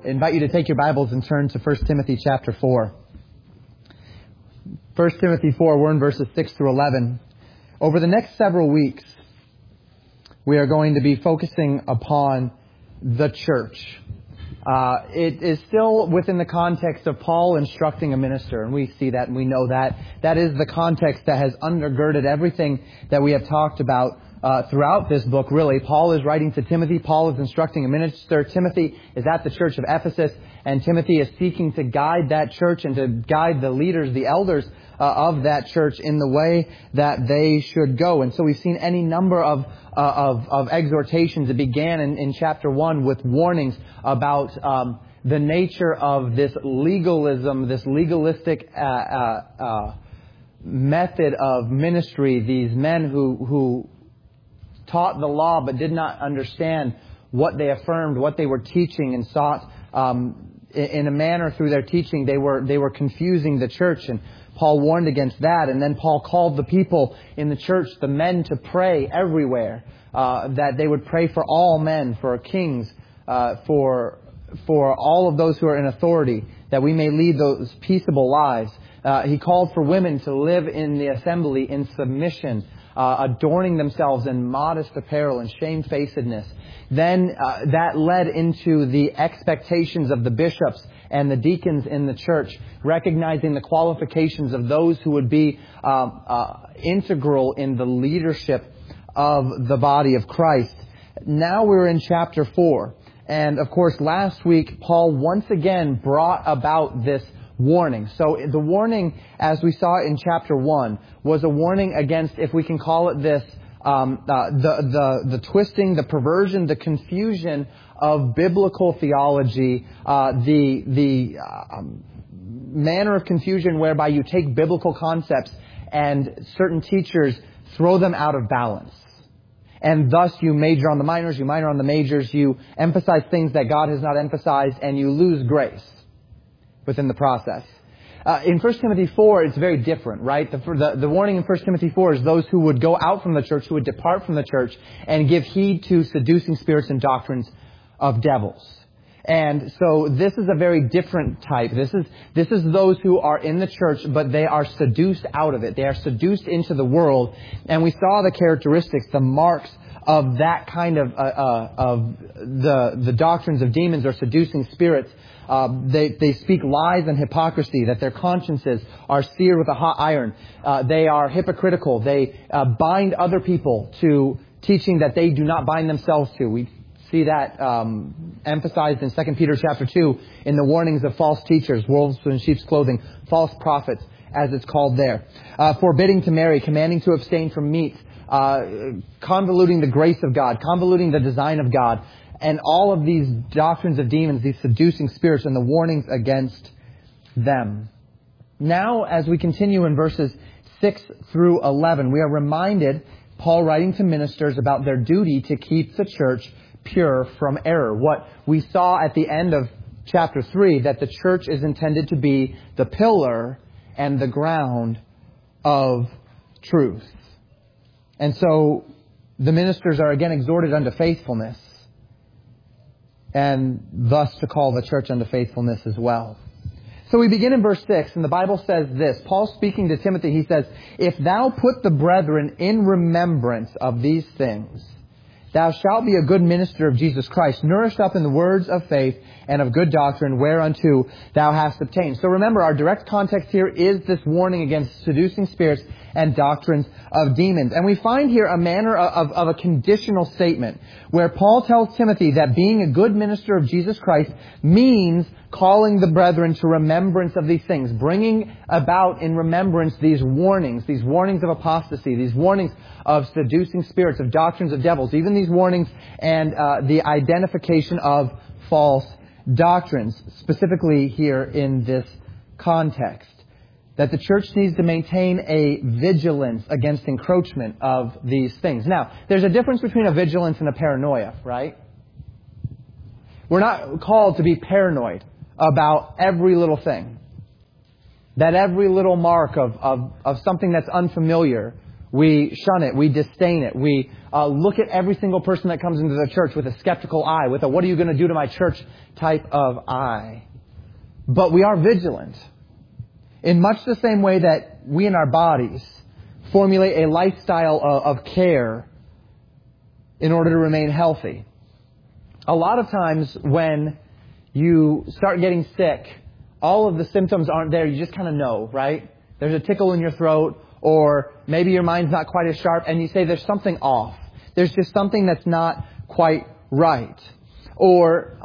invite you to take your Bibles and turn to 1 Timothy chapter 4. 1 Timothy 4, we're in verses 6 through 11. Over the next several weeks, we are going to be focusing upon the church. It is still within the context of Paul instructing a minister, and we see that and we know that. That is the context that has undergirded everything that we have talked about throughout this book, really. Paul is writing to Timothy. Paul is instructing a minister. Timothy is at the church of Ephesus, and Timothy is seeking to guide that church and to guide the leaders, the elders of that church in the way that they should go. And so we've seen any number of exhortations. It began in chapter 1 with warnings about the nature of this legalism, this legalistic method of ministry. These men who taught the law but did not understand what they affirmed, what they were teaching, and sought in a manner through their teaching they were confusing the church, and Paul warned against that. And then Paul called the people in the church, the men, to pray everywhere, that they would pray for all men, for kings, for all of those who are in authority, that we may lead those peaceable lives. He called for women to live in the assembly in submission, adorning themselves in modest apparel and shamefacedness. Then that led into the expectations of the bishops and the deacons in the church, recognizing the qualifications of those who would be integral in the leadership of the body of Christ. Now we're in chapter 4. And of course, last week, Paul once again brought about this warning. So the warning, as we saw in chapter 1, was a warning against, if we can call it this, the twisting, the perversion, the confusion of biblical theology, the manner of confusion whereby you take biblical concepts and certain teachers throw them out of balance. And thus you major on the minors, you minor on the majors, you emphasize things that God has not emphasized, and you lose grace within the process. In 1 Timothy 4, it's very different, right? The warning in 1 Timothy 4 is those who would go out from the church, who would depart from the church, and give heed to seducing spirits and doctrines of devils. And so this is a very different type. This is those who are in the church, but they are seduced out of it. They are seduced into the world. And we saw the characteristics, the marks of that kind of the doctrines of demons or seducing spirits. They speak lies and hypocrisy, that their consciences are seared with a hot iron. They are hypocritical. They bind other people to teaching that they do not bind themselves to. We see that emphasized in 2 Peter chapter 2 in the warnings of false teachers, wolves in sheep's clothing, false prophets, as it's called there. Forbidding to marry, commanding to abstain from meats, convoluting the grace of God, convoluting the design of God, and all of these doctrines of demons, these seducing spirits, and the warnings against them. Now, as we continue in verses 6 through 11, we are reminded, Paul writing to ministers, about their duty to keep the church pure from error. What we saw at the end of chapter 3, that the church is intended to be the pillar and the ground of truth. And so the ministers are again exhorted unto faithfulness, and thus to call the church unto faithfulness as well. So we begin in verse 6, and the Bible says this. Paul speaking to Timothy, he says, "If thou put the brethren in remembrance of these things, thou shalt be a good minister of Jesus Christ, nourished up in the words of faith and of good doctrine, whereunto thou hast obtained." So remember, our direct context here is this warning against seducing spirits and doctrines of demons. And we find here a manner of a conditional statement, where Paul tells Timothy that being a good minister of Jesus Christ means calling the brethren to remembrance of these things, bringing about in remembrance these warnings of apostasy, these warnings of seducing spirits, of doctrines of devils, even these warnings and the identification of false doctrines, specifically here in this context. That the church needs to maintain a vigilance against encroachment of these things. Now, there's a difference between a vigilance and a paranoia, right? We're not called to be paranoid about every little thing. That every little mark of something that's unfamiliar, We shun it. We disdain it. We look at every single person that comes into the church with a skeptical eye, with a what are you going to do to my church type of eye. But we are vigilant. In much the same way that we in our bodies formulate a lifestyle of care in order to remain healthy. A lot of times when you start getting sick, all of the symptoms aren't there. You just kind of know, right? There's a tickle in your throat, or maybe your mind's not quite as sharp, and you say there's something off. There's just something that's not quite right. Or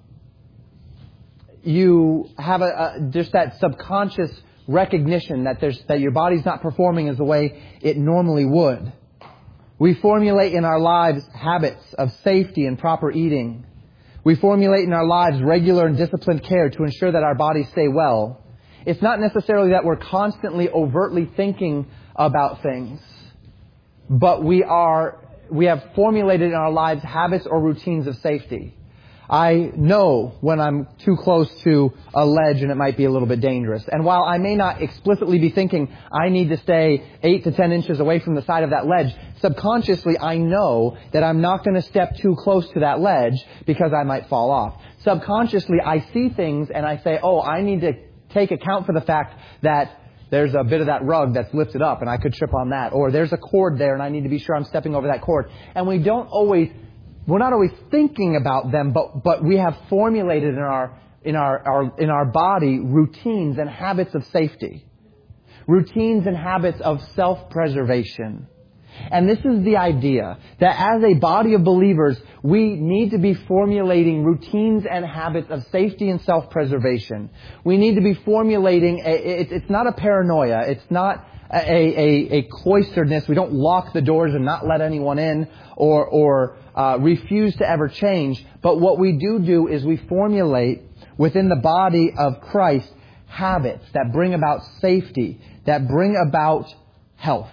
you have just that subconscious recognition that your body's not performing as the way it normally would. We formulate in our lives habits of safety and proper eating. We formulate in our lives regular and disciplined care to ensure that our bodies stay well. It's not necessarily that we're constantly overtly thinking about things, but we have formulated in our lives habits or routines of safety. I know when I'm too close to a ledge and it might be a little bit dangerous. And while I may not explicitly be thinking I need to stay 8 to 10 inches away from the side of that ledge, subconsciously I know that I'm not going to step too close to that ledge because I might fall off. Subconsciously I see things and I say, oh, I need to take account for the fact that there's a bit of that rug that's lifted up and I could trip on that. Or there's a cord there and I need to be sure I'm stepping over that cord. And we're not always thinking about them, but we have formulated in our body routines and habits of safety. Routines and habits of self-preservation. And this is the idea that as a body of believers, we need to be formulating routines and habits of safety and self-preservation. We need to be formulating, it's not a paranoia, it's not a cloisteredness. We don't lock the doors and not let anyone in or refuse to ever change. But what we do is we formulate within the body of Christ habits that bring about safety, that bring about health.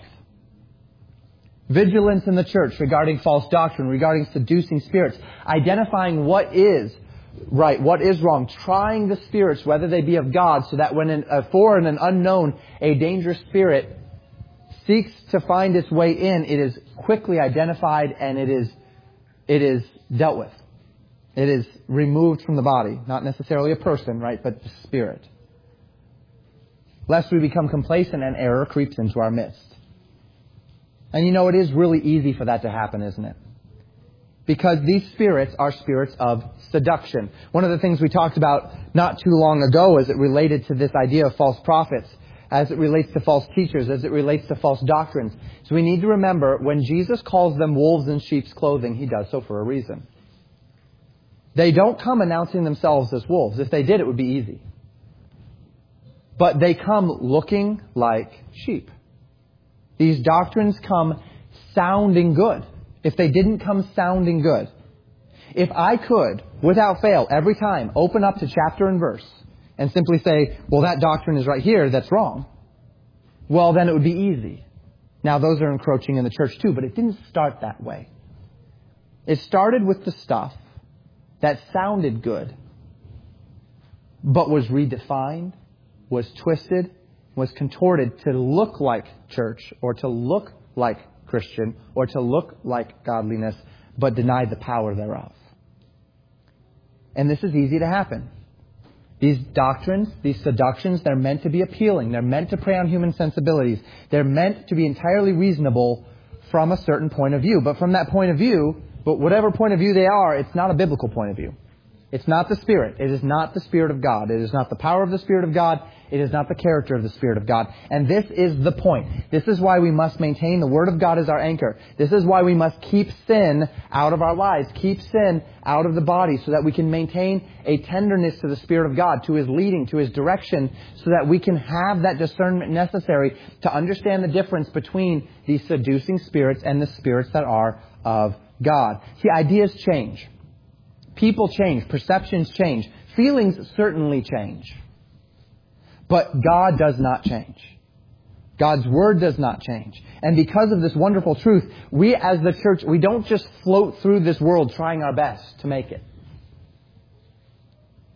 Vigilance in the church regarding false doctrine, regarding seducing spirits, identifying what is right, what is wrong, trying the spirits, whether they be of God, so that when a foreign and unknown, a dangerous spirit seeks to find its way in, it is quickly identified and it is dealt with. It is removed from the body. Not necessarily a person, right, but the spirit. Lest we become complacent and error creeps into our midst. And you know, it is really easy for that to happen, isn't it? Because these spirits are spirits of seduction. One of the things we talked about not too long ago as it related to this idea of false prophets, as it relates to false teachers, as it relates to false doctrines. So we need to remember when Jesus calls them wolves in sheep's clothing, He does so for a reason. They don't come announcing themselves as wolves. If they did, it would be easy. But they come looking like sheep. These doctrines come sounding good. If they didn't come sounding good, if I could, without fail, every time, open up to chapter and verse and simply say, well, that doctrine is right here, that's wrong, well, then it would be easy. Now, those are encroaching in the church too, but it didn't start that way. It started with the stuff that sounded good, but was redefined, was twisted, was contorted to look like church or to look like Christian or to look like godliness, but denied the power thereof. And this is easy to happen. These doctrines, these seductions, they're meant to be appealing. They're meant to prey on human sensibilities. They're meant to be entirely reasonable from a certain point of view. But from that point of view, but whatever point of view they are, it's not a biblical point of view. It's not the Spirit. It is not the Spirit of God. It is not the power of the Spirit of God. It is not the character of the Spirit of God. And this is the point. This is why we must maintain the Word of God as our anchor. This is why we must keep sin out of our lives. Keep sin out of the body so that we can maintain a tenderness to the Spirit of God, to His leading, to His direction, so that we can have that discernment necessary to understand the difference between these seducing spirits and the spirits that are of God. See, ideas change. People change. Perceptions change. Feelings certainly change. But God does not change. God's Word does not change. And because of this wonderful truth, we as the church, we don't just float through this world trying our best to make it.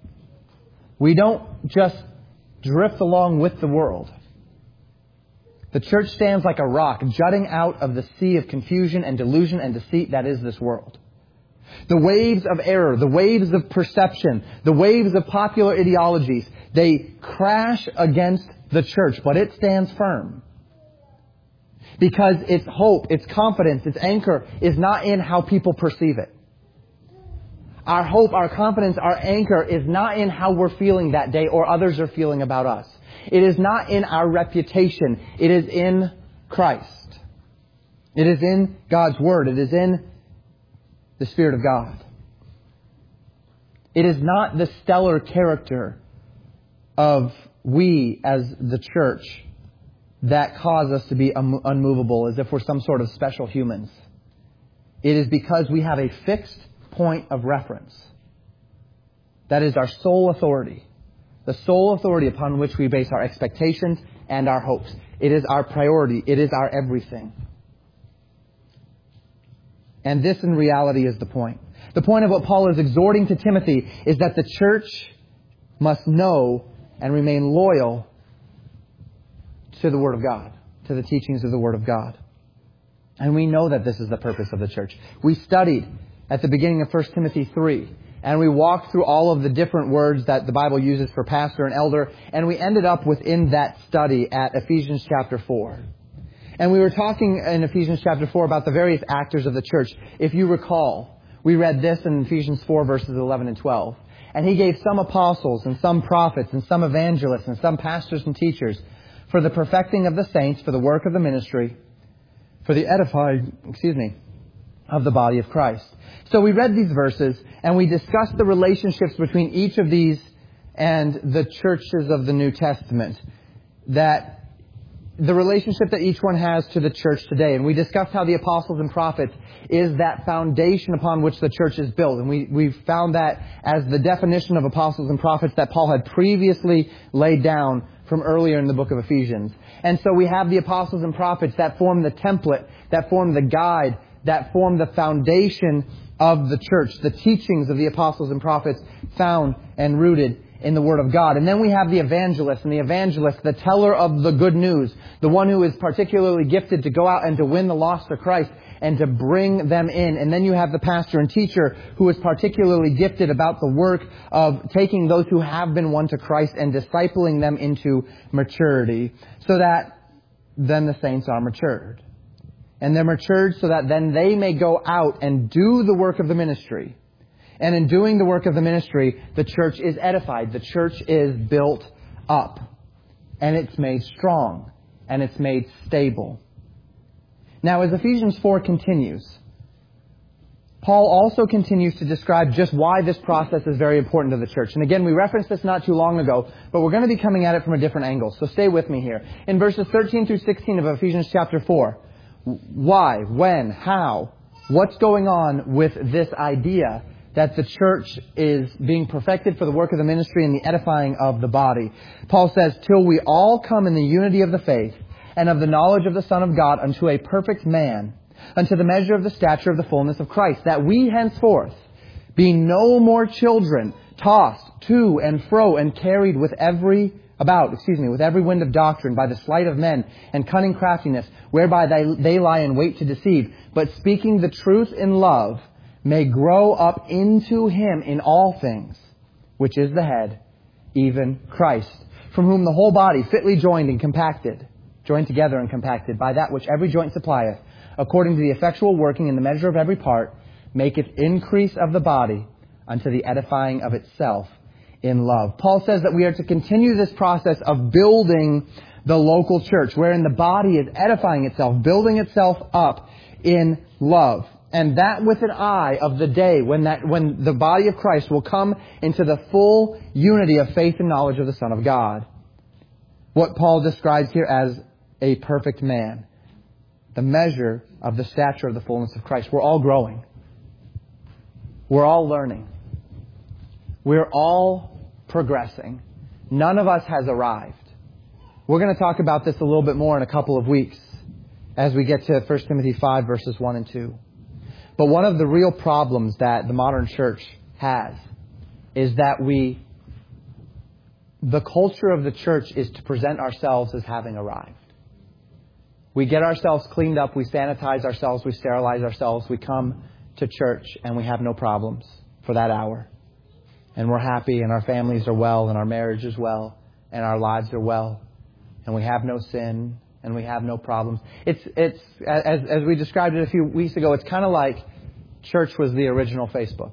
We don't just drift along with the world. The church stands like a rock jutting out of the sea of confusion and delusion and deceit that is this world. The waves of error, the waves of perception, the waves of popular ideologies, they crash against the church, but it stands firm. Because its hope, its confidence, its anchor is not in how people perceive it. Our hope, our confidence, our anchor is not in how we're feeling that day or others are feeling about us. It is not in our reputation. It is in Christ. It is in God's Word. It is in the Spirit of God. It is not the stellar character of we as the church that cause us to be unmovable as if we're some sort of special humans. It is because we have a fixed point of reference. That is our sole authority. The sole authority upon which we base our expectations and our hopes. It is our priority. It is our everything. And this in reality is the point. The point of what Paul is exhorting to Timothy is that the church must know and remain loyal to the Word of God, to the teachings of the Word of God. And we know that this is the purpose of the church. We studied at the beginning of 1 Timothy 3, and we walked through all of the different words that the Bible uses for pastor and elder, and we ended up within that study at Ephesians chapter 4. And we were talking in Ephesians chapter 4 about the various actors of the church. If you recall, we read this in Ephesians 4 verses 11 and 12. And he gave some apostles and some prophets and some evangelists and some pastors and teachers for the perfecting of the saints, for the work of the ministry, for the edifying, of the body of Christ. So we read these verses and we discussed the relationships between each of these and the churches of the New Testament. That the relationship that each one has to the church today. And we discussed how the apostles and prophets is that foundation upon which the church is built. And we found that as the definition of apostles and prophets that Paul had previously laid down from earlier in the book of Ephesians. And so we have the apostles and prophets that form the template, that form the guide, that form the foundation of the church. The teachings of the apostles and prophets found and rooted in the Word of God. And then we have the evangelist, and the evangelist, the teller of the good news, the one who is particularly gifted to go out and to win the lost to Christ and to bring them in. And then you have the pastor and teacher who is particularly gifted about the work of taking those who have been won to Christ and discipling them into maturity, so that then the saints are matured. And they're matured so that then they may go out and do the work of the ministry. And in doing the work of the ministry, the church is edified. The church is built up. And it's made strong. And it's made stable. Now, as Ephesians 4 continues, Paul also continues to describe just why this process is very important to the church. And again, we referenced this not too long ago, but we're going to be coming at it from a different angle. So stay with me here. In verses 13 through 16 of Ephesians chapter 4, why, when, how, what's going on with this idea that the church is being perfected for the work of the ministry and the edifying of the body. Paul says, till we all come in the unity of the faith and of the knowledge of the Son of God unto a perfect man, unto the measure of the stature of the fullness of Christ, that we henceforth be no more children, tossed to and fro and carried with every wind of doctrine by the sleight of men and cunning craftiness, whereby they lie in wait to deceive, but speaking the truth in love, may grow up into Him in all things, which is the head, even Christ, from whom the whole body fitly joined together and compacted by that which every joint supplieth, according to the effectual working in the measure of every part, maketh increase of the body unto the edifying of itself in love. Paul says that we are to continue this process of building the local church, wherein the body is edifying itself, building itself up in love. And that with an eye of the day when the body of Christ will come into the full unity of faith and knowledge of the Son of God. What Paul describes here as a perfect man. The measure of the stature of the fullness of Christ. We're all growing. We're all learning. We're all progressing. None of us has arrived. We're going to talk about this a little bit more in a couple of weeks as we get to 1 Timothy 5 verses 1 and 2. But one of the real problems that the modern church has is that the culture of the church is to present ourselves as having arrived. We get ourselves cleaned up. We sanitize ourselves. We sterilize ourselves. We come to church and we have no problems for that hour. And we're happy and our families are well and our marriage is well and our lives are well. And we have no sin and we have no problems. It's as we described it a few weeks ago, it's kind of like church was the original Facebook.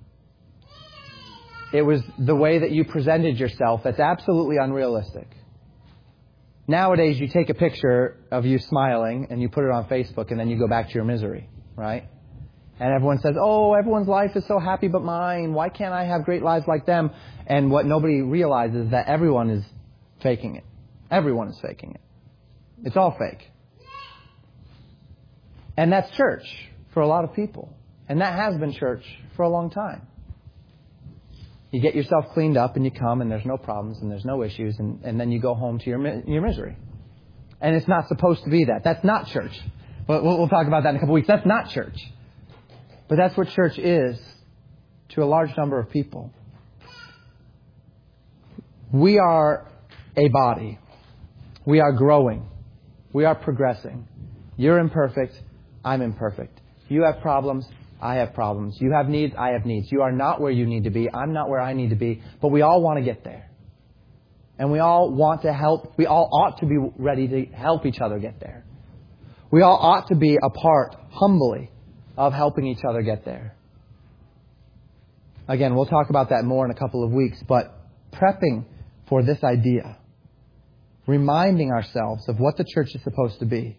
It was the way that you presented yourself that's absolutely unrealistic. Nowadays, you take a picture of you smiling and you put it on Facebook and then you go back to your misery, right? And everyone says, oh, everyone's life is so happy but mine. Why can't I have great lives like them? And what nobody realizes is that everyone is faking it. Everyone is faking it. It's all fake. And that's church for a lot of people. And that has been church for a long time. You get yourself cleaned up and you come and there's no problems and there's no issues and then you go home to your misery. And it's not supposed to be that. That's not church. We'll talk about that in a couple weeks. That's not church. But that's what church is to a large number of people. We are a body. We are growing. We are progressing. You're imperfect. I'm imperfect. You have problems. I have problems. You have needs. I have needs. You are not where you need to be. I'm not where I need to be. But we all want to get there. And we all want to help. We all ought to be ready to help each other get there. We all ought to be a part, humbly, of helping each other get there. Again, we'll talk about that more in a couple of weeks. But prepping for this idea, reminding ourselves of what the church is supposed to be.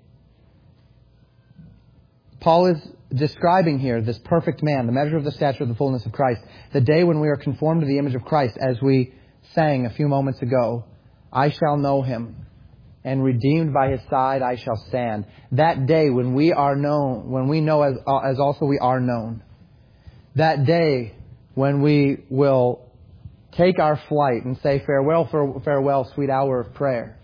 Paul is describing here this perfect man, the measure of the stature of the fullness of Christ, the day when we are conformed to the image of Christ, as we sang a few moments ago, I shall know him, and redeemed by his side I shall stand. That day when we are known, when we know as also we are known. That day when we will take our flight and say, farewell, sweet hour of prayer.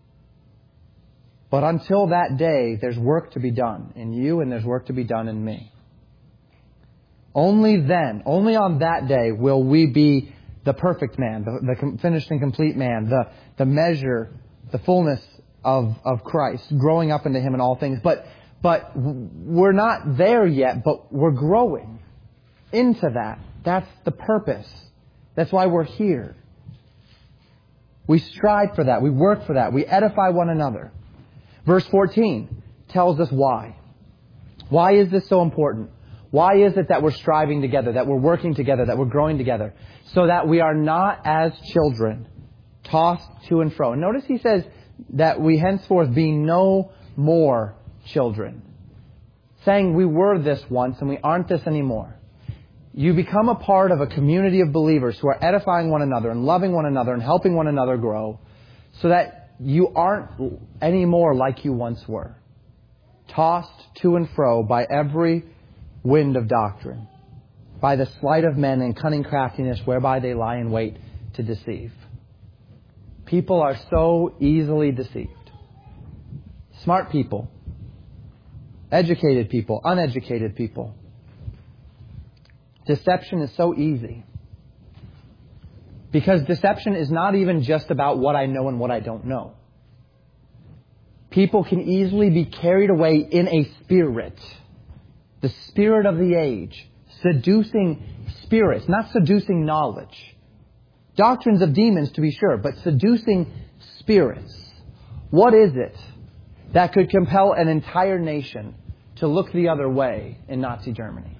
But until that day, there's work to be done in you and there's work to be done in me. Only then, only on that day will we be the perfect man, the finished and complete man, the measure, the fullness of Christ, growing up into Him in all things. But we're not there yet, but we're growing into that. That's the purpose. That's why we're here. We strive for that. We work for that. We edify one another. Verse 14 tells us why. Why is this so important? Why is it that we're striving together, that we're working together, that we're growing together? So that we are not as children, tossed to and fro. And notice he says that we henceforth be no more children. Saying we were this once and we aren't this anymore. You become a part of a community of believers who are edifying one another and loving one another and helping one another grow, so that you aren't anymore like you once were, tossed to and fro by every wind of doctrine, by the sleight of men and cunning craftiness whereby they lie in wait to deceive. People are so easily deceived. Smart people, educated people, uneducated people. Deception is so easy. Because deception is not even just about what I know and what I don't know. People can easily be carried away in a spirit. The spirit of the age. Seducing spirits, not seducing knowledge. Doctrines of demons, to be sure, but seducing spirits. What is it that could compel an entire nation to look the other way in Nazi Germany?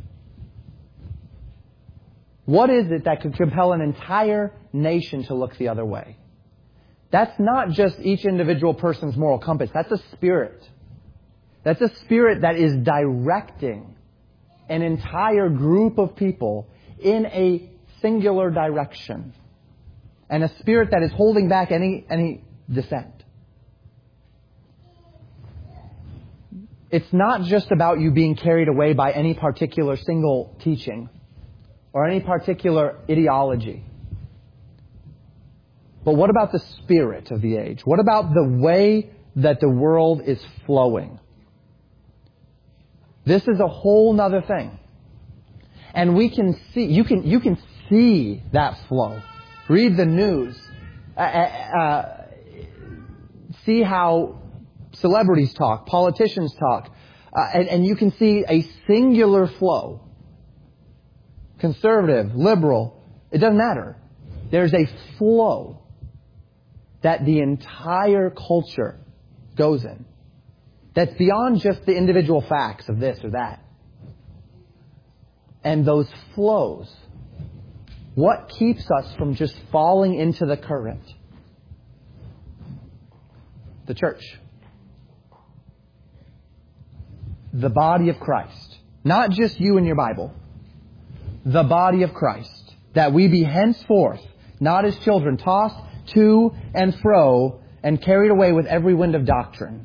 What is it that could compel an entire nation to look the other way? That's not just each individual person's moral compass. That's a spirit. That's a spirit that is directing an entire group of people in a singular direction. And a spirit that is holding back any dissent. It's not just about you being carried away by any particular single teaching or any particular ideology. But what about the spirit of the age? What about the way that the world is flowing? This is a whole nother thing. And we can see, you can see that flow. Read the news. See how celebrities talk, politicians talk, and you can see a singular flow. Conservative, liberal, it doesn't matter. There's a flow that the entire culture goes in. That's beyond just the individual facts of this or that. And those flows, what keeps us from just falling into the current? The church. The body of Christ. Not just you and your Bible. The body of Christ. That we be henceforth, not as children, tossed to and fro and carried away with every wind of doctrine,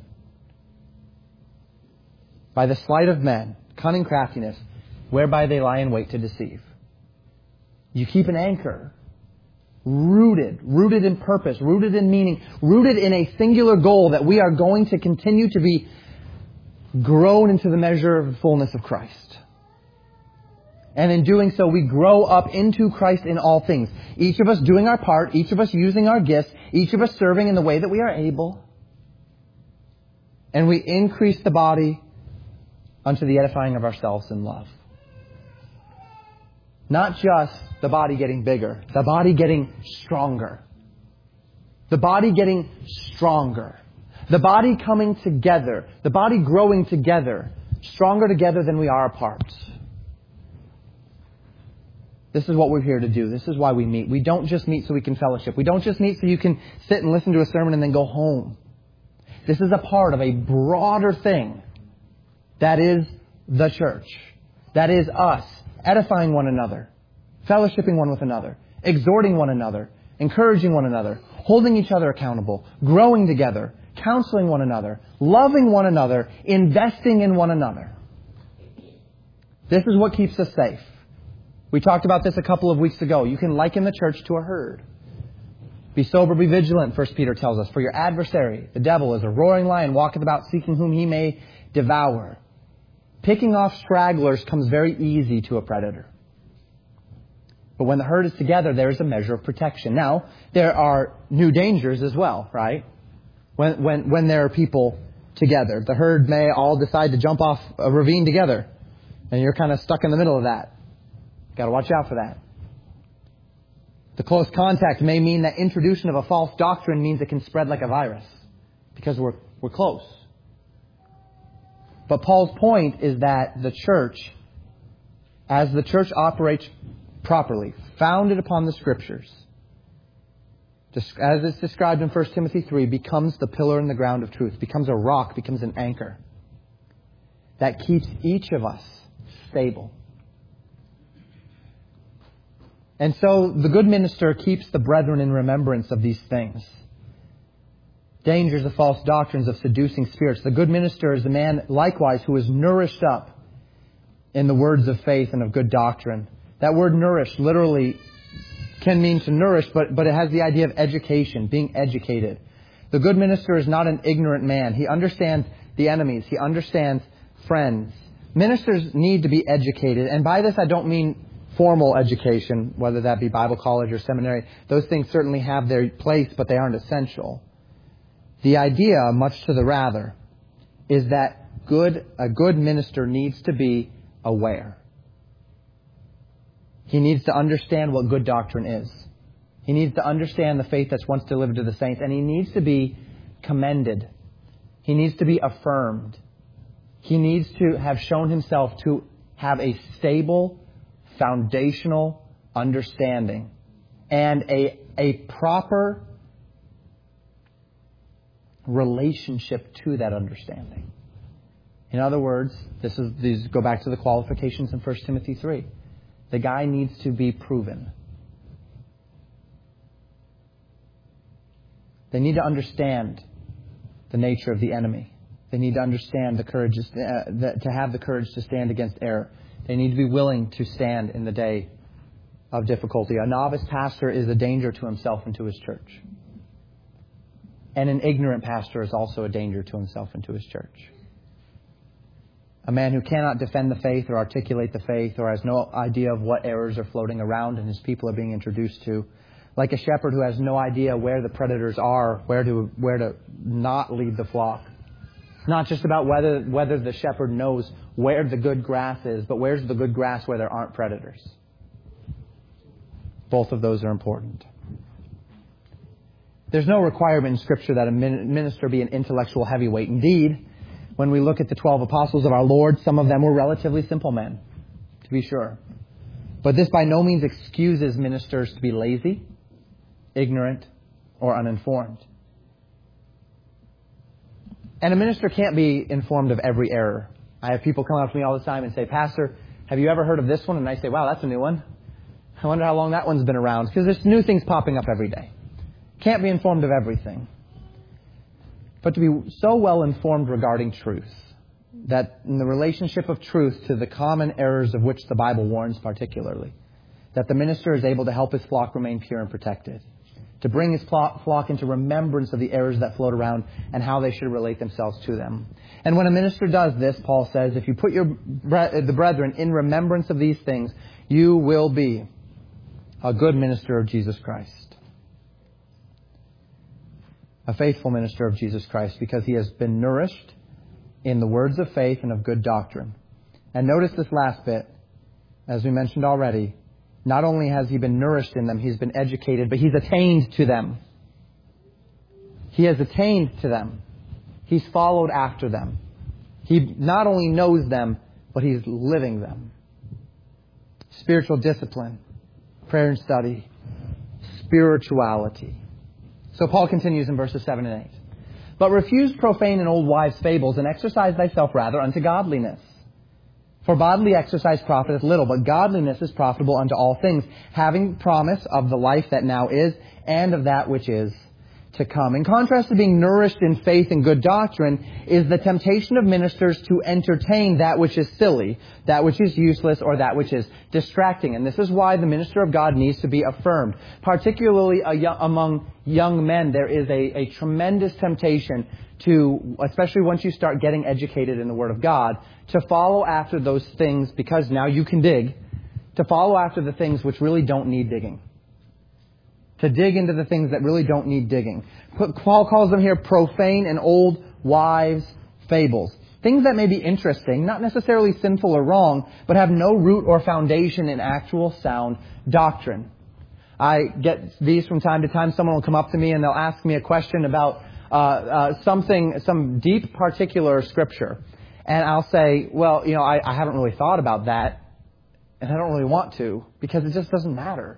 by the sleight of men, cunning craftiness, whereby they lie in wait to deceive. You keep an anchor. Rooted in purpose, rooted in meaning, rooted in a singular goal that we are going to continue to be grown into the measure of the fullness of Christ. And in doing so, we grow up into Christ in all things. Each of us doing our part, each of us using our gifts, each of us serving in the way that we are able. And we increase the body unto the edifying of ourselves in love. Not just the body getting bigger, the body getting stronger. The body getting stronger. The body coming together. The body growing together. Stronger together than we are apart. This is what we're here to do. This is why we meet. We don't just meet so we can fellowship. We don't just meet so you can sit and listen to a sermon and then go home. This is a part of a broader thing. That is the church. That is us. Edifying one another, fellowshipping one with another, exhorting one another, encouraging one another, holding each other accountable, growing together, counseling one another, loving one another, investing in one another. This is what keeps us safe. We talked about this a couple of weeks ago. You can liken the church to a herd. Be sober, be vigilant, 1 Peter tells us. For your adversary, the devil, is a roaring lion, walketh about seeking whom he may devour. Picking off stragglers comes very easy to a predator. But when the herd is together, there is a measure of protection. Now, there are new dangers as well, right? When there are people together. The herd may all decide to jump off a ravine together. And you're kind of stuck in the middle of that. Got to watch out for that. The close contact may mean that introduction of a false doctrine means it can spread like a virus. Because we're close. But Paul's point is that the church, as the church operates properly, founded upon the Scriptures, as it's described in 1 Timothy 3, becomes the pillar and the ground of truth, becomes a rock, becomes an anchor that keeps each of us stable. And so the good minister keeps the brethren in remembrance of these things. Dangers of false doctrines, of seducing spirits. The good minister is the man, likewise, who is nourished up in the words of faith and of good doctrine. That word nourished literally can mean to nourish, but it has the idea of education, being educated. The good minister is not an ignorant man. He understands the enemies. He understands friends. Ministers need to be educated. And by this I don't mean formal education, whether that be Bible college or seminary. Those things certainly have their place, but they aren't essential. The idea, much to the rather, is that a good minister needs to be aware. He needs to understand what good doctrine is. He needs to understand the faith that's once delivered to the saints, and he needs to be commended. He needs to be affirmed. He needs to have shown himself to have a stable, foundational understanding and a proper relationship to that understanding. In other words, these go back to the qualifications in 1 Timothy 3. The guy needs to be proven. They need to understand the nature of the enemy. They need to understand the courage to have the courage to stand against error. They need to be willing to stand in the day of difficulty. A novice pastor is a danger to himself and to his church. And an ignorant pastor is also a danger to himself and to his church. A man who cannot defend the faith or articulate the faith or has no idea of what errors are floating around and his people are being introduced to. Like a shepherd who has no idea where the predators are, where to not lead the flock. It's not just about whether the shepherd knows where the good grass is, but where's the good grass where there aren't predators. Both of those are important. There's no requirement in Scripture that a minister be an intellectual heavyweight. Indeed, when we look at the 12 apostles of our Lord, some of them were relatively simple men, to be sure. But this by no means excuses ministers to be lazy, ignorant, or uninformed. And a minister can't be informed of every error. I have people come up to me all the time and say, Pastor, have you ever heard of this one? And I say, wow, that's a new one. I wonder how long that one's been around. Because there's new things popping up every day. Can't be informed of everything. But to be so well informed regarding truth, that in the relationship of truth to the common errors of which the Bible warns particularly, that the minister is able to help his flock remain pure and protected, to bring his flock into remembrance of the errors that float around and how they should relate themselves to them. And when a minister does this, Paul says, if you put the brethren in remembrance of these things, you will be a good minister of Jesus Christ. A faithful minister of Jesus Christ, because he has been nourished in the words of faith and of good doctrine. And notice this last bit, as we mentioned already. Not only has he been nourished in them, he's been educated, but he's attained to them. He has attained to them. He's followed after them. He not only knows them, but he's living them. Spiritual discipline, prayer and study, spirituality. So Paul continues in verses 7 and 8. But refuse profane and old wives' fables, and exercise thyself rather unto godliness. For bodily exercise profiteth little, but godliness is profitable unto all things, having promise of the life that now is, and of that which is to come. In contrast to being nourished in faith and good doctrine, is the temptation of ministers to entertain that which is silly, that which is useless, or that which is distracting. And this is why the minister of God needs to be affirmed. Particularly among young men, there is a tremendous temptation to, especially once you start getting educated in the Word of God, to follow after those things, because now you can dig, to follow after the things which really don't need digging. To dig into the things that really don't need digging. Paul calls them here profane and old wives' fables. Things that may be interesting, not necessarily sinful or wrong, but have no root or foundation in actual sound doctrine. I get these from time to time. Someone will come up to me and they'll ask me a question about some deep particular scripture. And I'll say, well, I haven't really thought about that. And I don't really want to, because it just doesn't matter.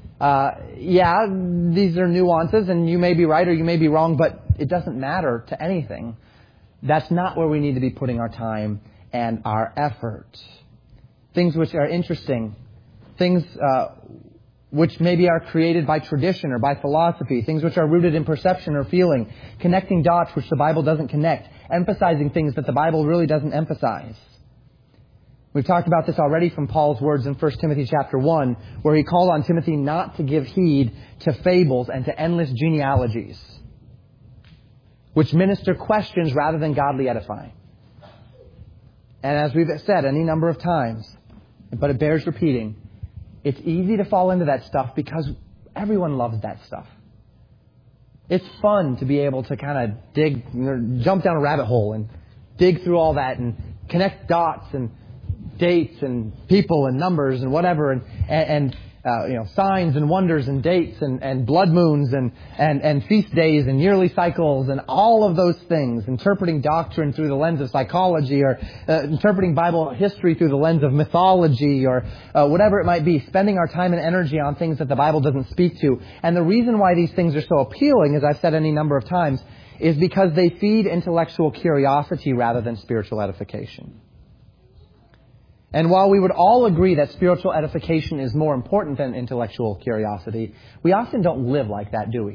These are nuances, and you may be right or you may be wrong, but it doesn't matter to anything. That's not where we need to be putting our time and our effort. Things which are interesting, things which maybe are created by tradition or by philosophy, things which are rooted in perception or feeling, connecting dots which the Bible doesn't connect, emphasizing things that the Bible really doesn't emphasize. We've talked about this already from Paul's words in 1 Timothy chapter 1, where he called on Timothy not to give heed to fables and to endless genealogies, which minister questions rather than godly edifying. And as we've said any number of times, but it bears repeating, it's easy to fall into that stuff because everyone loves that stuff. It's fun to be able to kind of jump down a rabbit hole and dig through all that and connect dots and dates and people and numbers and whatever and signs and wonders and dates and blood moons and feast days and yearly cycles and all of those things, interpreting doctrine through the lens of psychology or interpreting Bible history through the lens of mythology or whatever it might be, spending our time and energy on things that the Bible doesn't speak to. And the reason why these things are so appealing, as I've said any number of times, is because they feed intellectual curiosity rather than spiritual edification. And while we would all agree that spiritual edification is more important than intellectual curiosity, we often don't live like that, do we?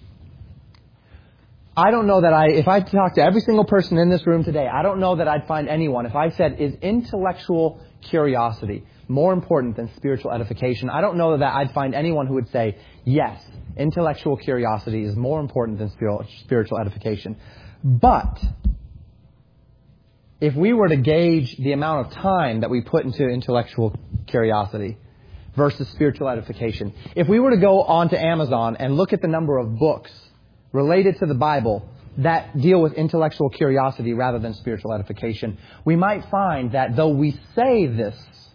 I don't know that if I talk to every single person in this room today, I don't know that I'd find anyone, if I said, is intellectual curiosity more important than spiritual edification? I don't know that I'd find anyone who would say, yes, intellectual curiosity is more important than spiritual edification. But if we were to gauge the amount of time that we put into intellectual curiosity versus spiritual edification, if we were to go onto Amazon and look at the number of books related to the Bible that deal with intellectual curiosity rather than spiritual edification, we might find that though we say this,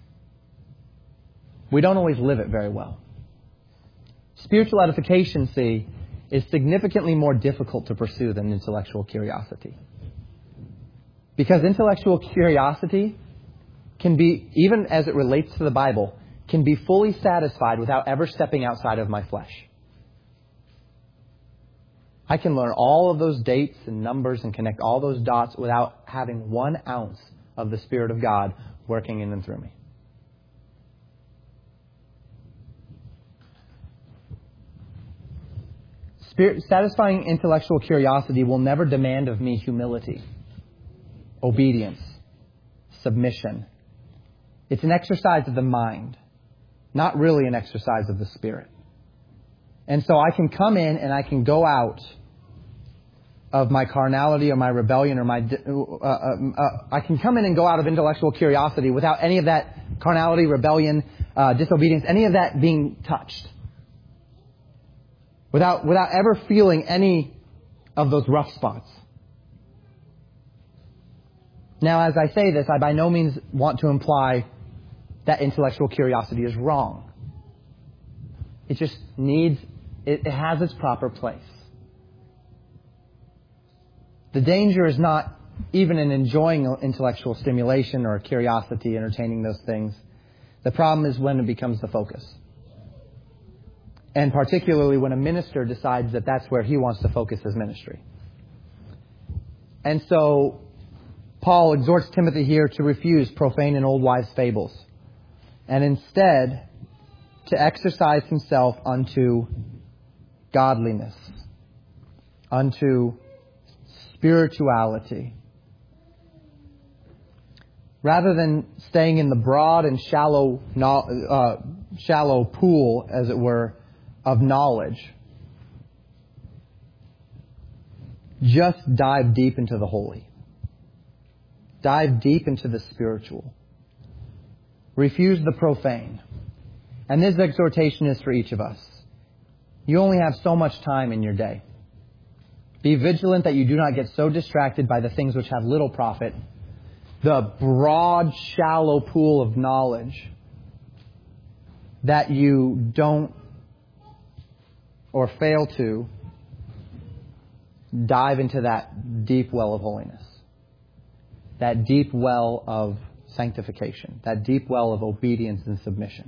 we don't always live it very well. Spiritual edification, see, is significantly more difficult to pursue than intellectual curiosity. Because intellectual curiosity can be, even as it relates to the Bible, can be fully satisfied without ever stepping outside of my flesh. I can learn all of those dates and numbers and connect all those dots without having 1 ounce of the Spirit of God working in and through me. Satisfying intellectual curiosity will never demand of me humility, obedience, submission. It's an exercise of the mind, not really an exercise of the Spirit. And so I can come in and I can go out of my carnality or my rebellion or I can come in and go out of intellectual curiosity without any of that carnality, rebellion, disobedience, any of that being touched. Without ever feeling any of those rough spots. Now, as I say this, I by no means want to imply that intellectual curiosity is wrong. It just needs, it has its proper place. The danger is not even in enjoying intellectual stimulation or curiosity, entertaining those things. The problem is when it becomes the focus. And particularly when a minister decides that that's where he wants to focus his ministry. And so Paul exhorts Timothy here to refuse profane and old wives' fables, and instead to exercise himself unto godliness, unto spirituality. Rather than staying in the broad and shallow pool, as it were, of knowledge, just dive deep into the holy. Dive deep into the spiritual. Refuse the profane. And this exhortation is for each of us. You only have so much time in your day. Be vigilant that you do not get so distracted by the things which have little profit, the broad, shallow pool of knowledge, that you don't or fail to dive into that deep well of holiness, that deep well of sanctification, that deep well of obedience and submission.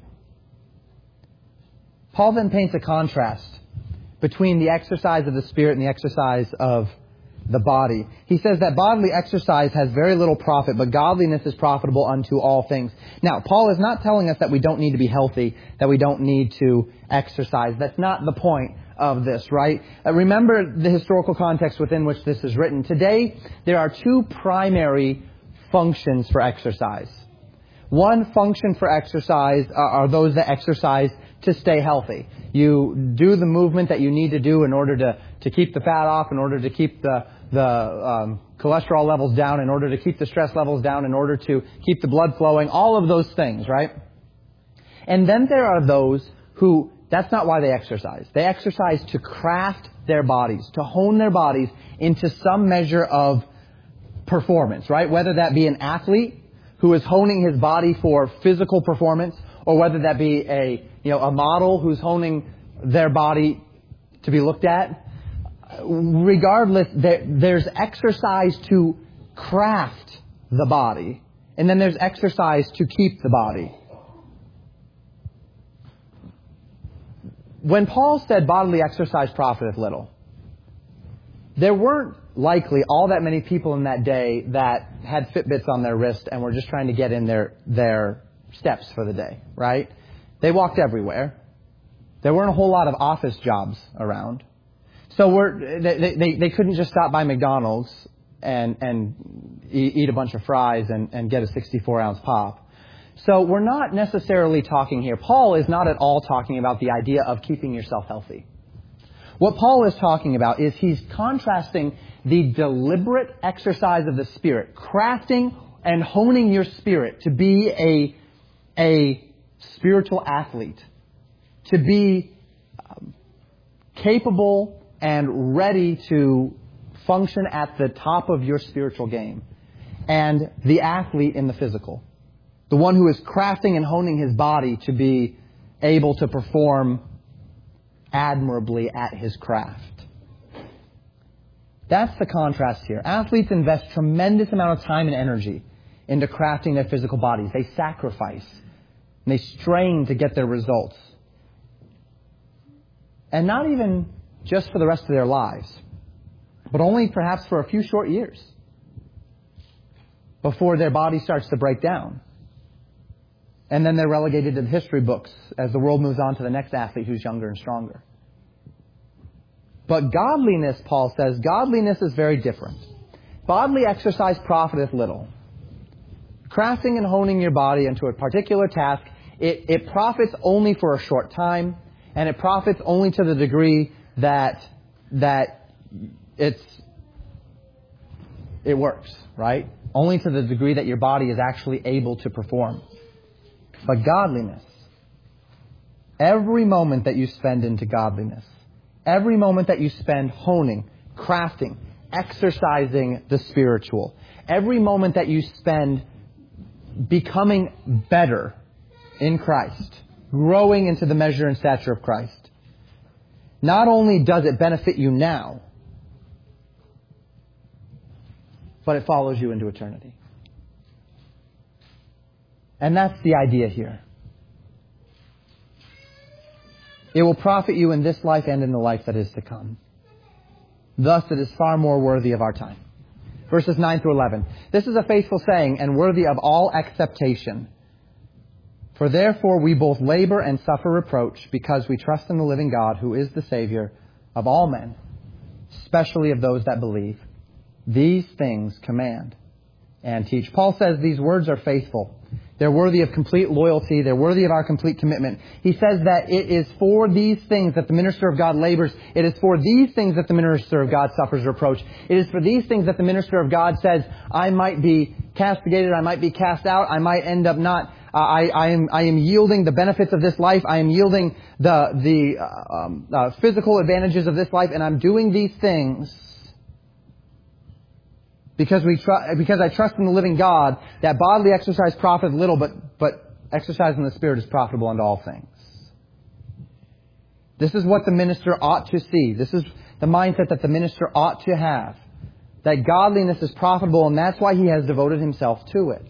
Paul then paints a contrast between the exercise of the Spirit and the exercise of the body. He says that bodily exercise has very little profit, but godliness is profitable unto all things. Now, Paul is not telling us that we don't need to be healthy, that we don't need to exercise. That's not the point of this, right? Remember the historical context within which this is written. Today, there are 2 primary functions for exercise. One function for exercise are those that exercise to stay healthy. You do the movement that you need to do in order to keep the fat off, in order to keep the cholesterol levels down, in order to keep the stress levels down, in order to keep the blood flowing, all of those things, right? And then there are those who, that's not why they exercise. They exercise to craft their bodies, to hone their bodies into some measure of performance, right? Whether that be an athlete who is honing his body for physical performance, or whether that be a model who's honing their body to be looked at. Regardless, there's exercise to craft the body, and then there's exercise to keep the body. When Paul said bodily exercise profiteth little, there weren't likely all that many people in that day that had Fitbits on their wrist and were just trying to get in their steps for the day, right? They walked everywhere. There weren't a whole lot of office jobs around. So they couldn't just stop by McDonald's and eat a bunch of fries and get a 64-ounce pop. So we're not necessarily talking here. Paul is not at all talking about the idea of keeping yourself healthy. What Paul is talking about is he's contrasting the deliberate exercise of the Spirit, crafting and honing your spirit to be a spiritual athlete, to be capable and ready to function at the top of your spiritual game, and the athlete in the physical. The one who is crafting and honing his body to be able to perform admirably at his craft. That's the contrast here. Athletes invest tremendous amount of time and energy into crafting their physical bodies. They sacrifice and they strain to get their results. And not even just for the rest of their lives, but only perhaps for a few short years before their body starts to break down. And then they're relegated to the history books as the world moves on to the next athlete who's younger and stronger. But godliness, Paul says, godliness is very different. Bodily exercise profiteth little. Crafting and honing your body into a particular task, it profits only for a short time, and it profits only to the degree that it works, right? Only to the degree that your body is actually able to perform. But godliness, every moment that you spend into godliness, every moment that you spend honing, crafting, exercising the spiritual, every moment that you spend becoming better in Christ, growing into the measure and stature of Christ, not only does it benefit you now, but it follows you into eternity. And that's the idea here. It will profit you in this life and in the life that is to come. Thus, it is far more worthy of our time. Verses 9 through 11. This is a faithful saying and worthy of all acceptation. For therefore we both labor and suffer reproach because we trust in the living God, who is the Savior of all men, especially of those that believe. These things command and teach. Paul says these words are faithful. They're worthy of complete loyalty. They're worthy of our complete commitment. He says that it is for these things that the minister of God labors. It is for these things that the minister of God suffers reproach. It is for these things that the minister of God says, I might be castigated, I might be cast out, I might end up not. I am yielding the benefits of this life. I am yielding the physical advantages of this life, and I'm doing these things because I trust in the living God, that bodily exercise profiteth little, but exercise in the Spirit is profitable unto all things. This is what the minister ought to see. This is the mindset that the minister ought to have. That godliness is profitable, and that's why he has devoted himself to it.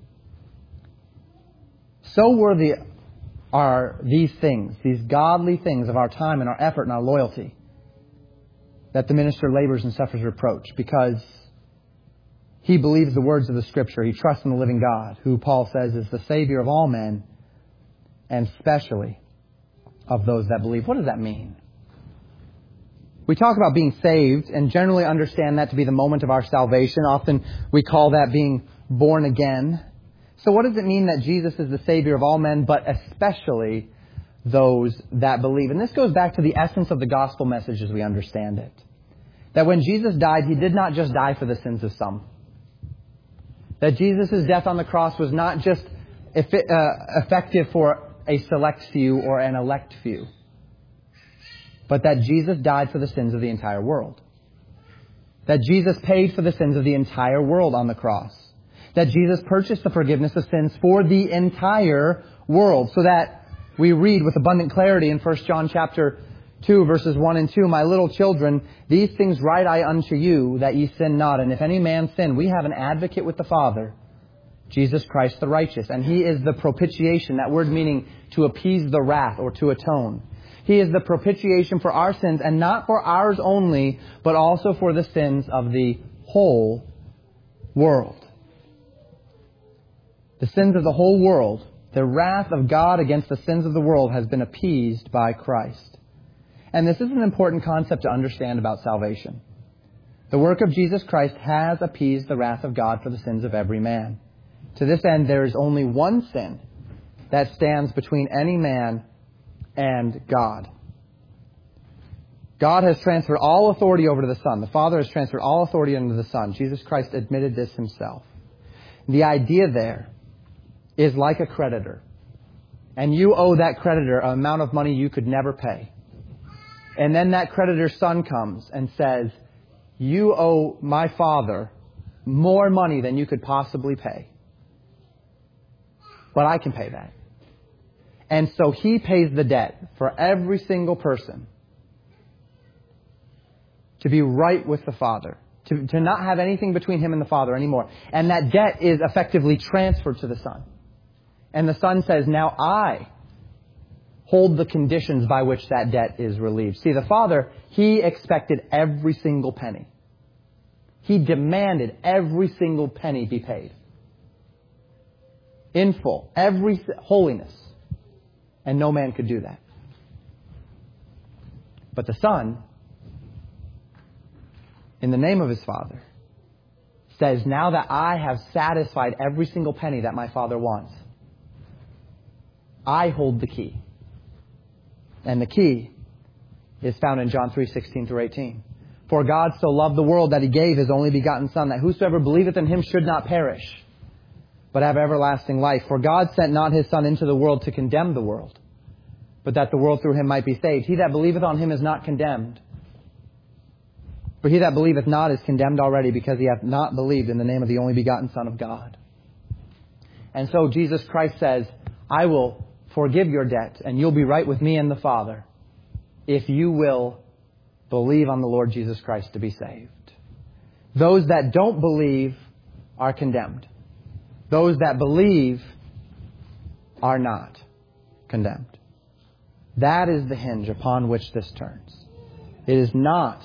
So worthy are these things, these godly things of our time and our effort and our loyalty, that the minister labors and suffers reproach because he believes the words of the Scripture. He trusts in the living God, who Paul says is the Savior of all men, and especially of those that believe. What does that mean? We talk about being saved and generally understand that to be the moment of our salvation. Often we call that being born again. So what does it mean that Jesus is the Savior of all men, but especially those that believe? And this goes back to the essence of the gospel message as we understand it. That when Jesus died, He did not just die for the sins of some. That Jesus' death on the cross was not just effective for a select few or an elect few, but that Jesus died for the sins of the entire world. That Jesus paid for the sins of the entire world on the cross. That Jesus purchased the forgiveness of sins for the entire world. So that we read with abundant clarity in 1 John chapter 2, verses 1 and 2, My little children, these things write I unto you, that ye sin not. And if any man sin, we have an advocate with the Father, Jesus Christ the righteous. And He is the propitiation, that word meaning to appease the wrath or to atone. He is the propitiation for our sins, and not for ours only, but also for the sins of the whole world. The sins of the whole world, the wrath of God against the sins of the world has been appeased by Christ. And this is an important concept to understand about salvation. The work of Jesus Christ has appeased the wrath of God for the sins of every man. To this end, there is only one sin that stands between any man and God. God has transferred all authority over to the Son. The Father has transferred all authority unto the Son. Jesus Christ admitted this Himself. The idea there is like a creditor. And you owe that creditor an amount of money you could never pay. And then that creditor's son comes and says, you owe my father more money than you could possibly pay. But I can pay that. And so he pays the debt for every single person to be right with the Father, to not have anything between him and the Father anymore. And that debt is effectively transferred to the Son. And the Son says, now I hold the conditions by which that debt is relieved. See, the Father, he expected every single penny. He demanded every single penny be paid. In full. Every holiness. And no man could do that. But the Son, in the name of his Father, says, now that I have satisfied every single penny that my Father wants, I hold the key. And the key is found in John 3:16-18. For God so loved the world that he gave his only begotten Son, that whosoever believeth in him should not perish, but have everlasting life. For God sent not his Son into the world to condemn the world, but that the world through him might be saved. He that believeth on him is not condemned. For he that believeth not is condemned already, because he hath not believed in the name of the only begotten Son of God. And so Jesus Christ says, I will forgive your debt, and you'll be right with me and the Father if you will believe on the Lord Jesus Christ to be saved. Those that don't believe are condemned. Those that believe are not condemned. That is the hinge upon which this turns. It is not